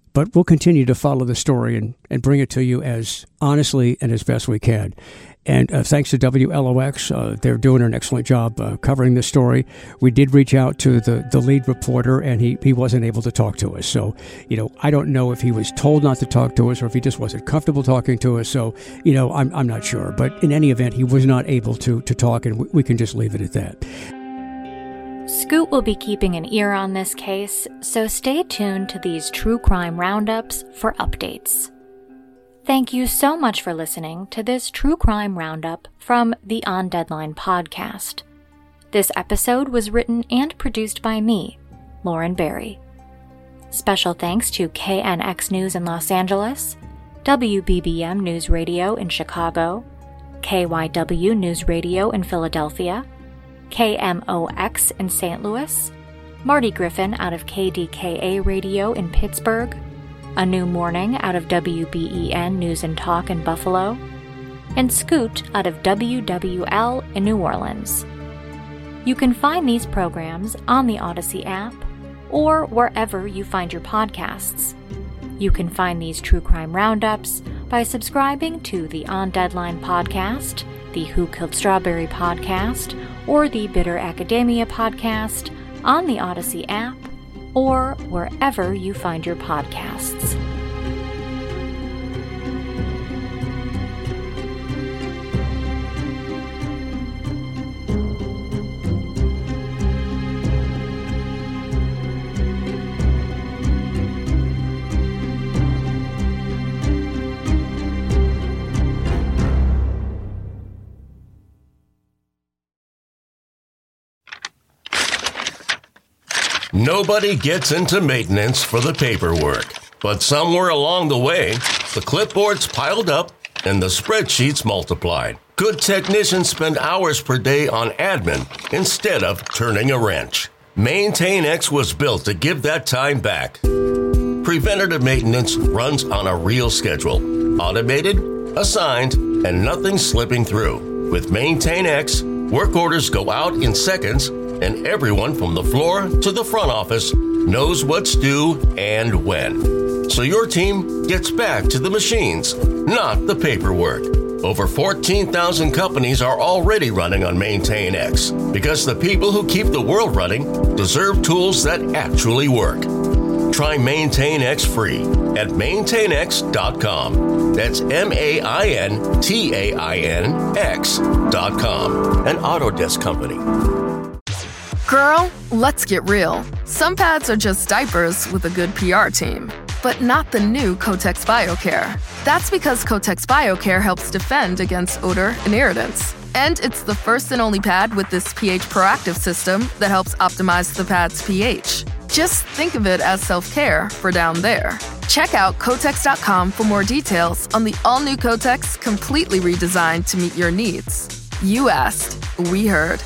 but we'll continue to follow the story and, and bring it to you as honestly and as best we can. And uh, thanks to W L O X, uh, they're doing an excellent job uh, covering this story. We did reach out to the, the lead reporter, and he, he wasn't able to talk to us. So, you know, I don't know if he was told not to talk to us or if he just wasn't comfortable talking to us. So, you know, I'm I'm not sure. But in any event, he was not able to, to talk, and we, we can just leave it at that. Scoot will be keeping an ear on this case, so stay tuned to these true crime roundups for updates. Thank you so much for listening to this True Crime Roundup from the On Deadline podcast. This episode was written and produced by me, Lauren Barry. Special thanks to K N X News in Los Angeles, W B B M News Radio in Chicago, K Y W News Radio in Philadelphia, K M O X in Saint Louis, Marty Griffin out of K D K A Radio in Pittsburgh, A New Morning out of W B E N News and Talk in Buffalo, and Scoot out of W W L in New Orleans. You can find these programs on the Odyssey app or wherever you find your podcasts. You can find these true crime roundups by subscribing to the On Deadline podcast, the Who Killed Strawberry podcast, or the Bitter Academia podcast on the Odyssey app or wherever you find your podcasts. Nobody gets into maintenance for the paperwork, but somewhere along the way, the clipboards piled up and the spreadsheets multiplied. Good technicians spend hours per day on admin instead of turning a wrench. MaintainX was built to give that time back. Preventative maintenance runs on a real schedule, automated, assigned, and nothing slipping through. With MaintainX, work orders go out in seconds, and everyone from the floor to the front office knows what's due and when. So your team gets back to the machines, not the paperwork. Over fourteen thousand companies are already running on MaintainX because the people who keep the world running deserve tools that actually work. Try MaintainX free at maintain x dot com. That's M A I N T A I N X dot com. An Autodesk company. Girl, let's get real. Some pads are just diapers with a good P R team, but not the new Kotex BioCare. That's because Kotex BioCare helps defend against odor and irritants. And it's the first and only pad with this pH proactive system that helps optimize the pad's pH. Just think of it as self-care for down there. Check out Kotex dot com for more details on the all-new Kotex, completely redesigned to meet your needs. You asked, we heard.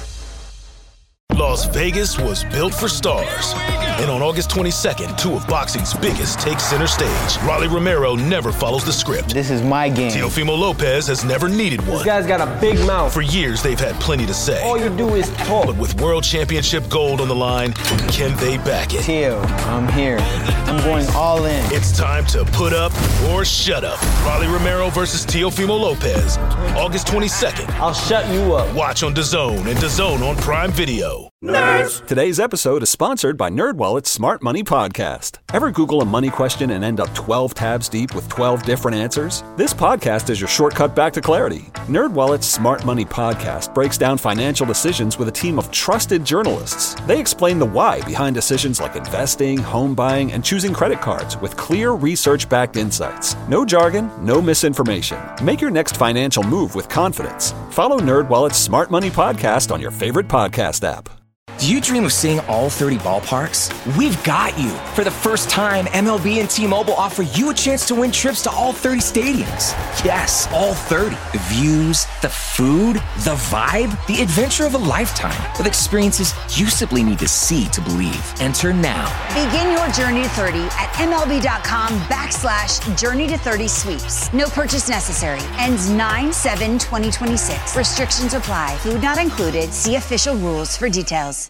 Las Vegas was built for stars. And on August twenty-second, two of boxing's biggest take center stage. Rolly Romero never follows the script. This is my game. Teofimo Lopez has never needed one. This guy's got a big mouth. For years, they've had plenty to say. All you do is talk. But with world championship gold on the line, can they back it? Teo, I'm here. I'm going all in. It's time to put up or shut up. Rolly Romero versus Teofimo Lopez. August twenty-second. I'll shut you up. Watch on DAZN and DAZN on Prime Video. Nerds! Today's episode is sponsored by NerdWallet's Smart Money Podcast. Ever Google a money question and end up twelve tabs deep with twelve different answers? This podcast is your shortcut back to clarity. NerdWallet's Smart Money Podcast breaks down financial decisions with a team of trusted journalists. They explain the why behind decisions like investing, home buying, and choosing credit cards with clear research-backed insights. No jargon, no misinformation. Make your next financial move with confidence. Follow NerdWallet's Smart Money Podcast on your favorite podcast app. Do you dream of seeing all thirty ballparks? We've got you. For the first time, M L B and T-Mobile offer you a chance to win trips to all thirty stadiums. Yes, all thirty. The views, the food, the vibe, the adventure of a lifetime with experiences you simply need to see to believe. Enter now. Begin your journey to thirty at MLB.com backslash journey to thirty sweeps. No purchase necessary. Ends nine seven twenty twenty-six. Restrictions apply. Food not included. See official rules for details.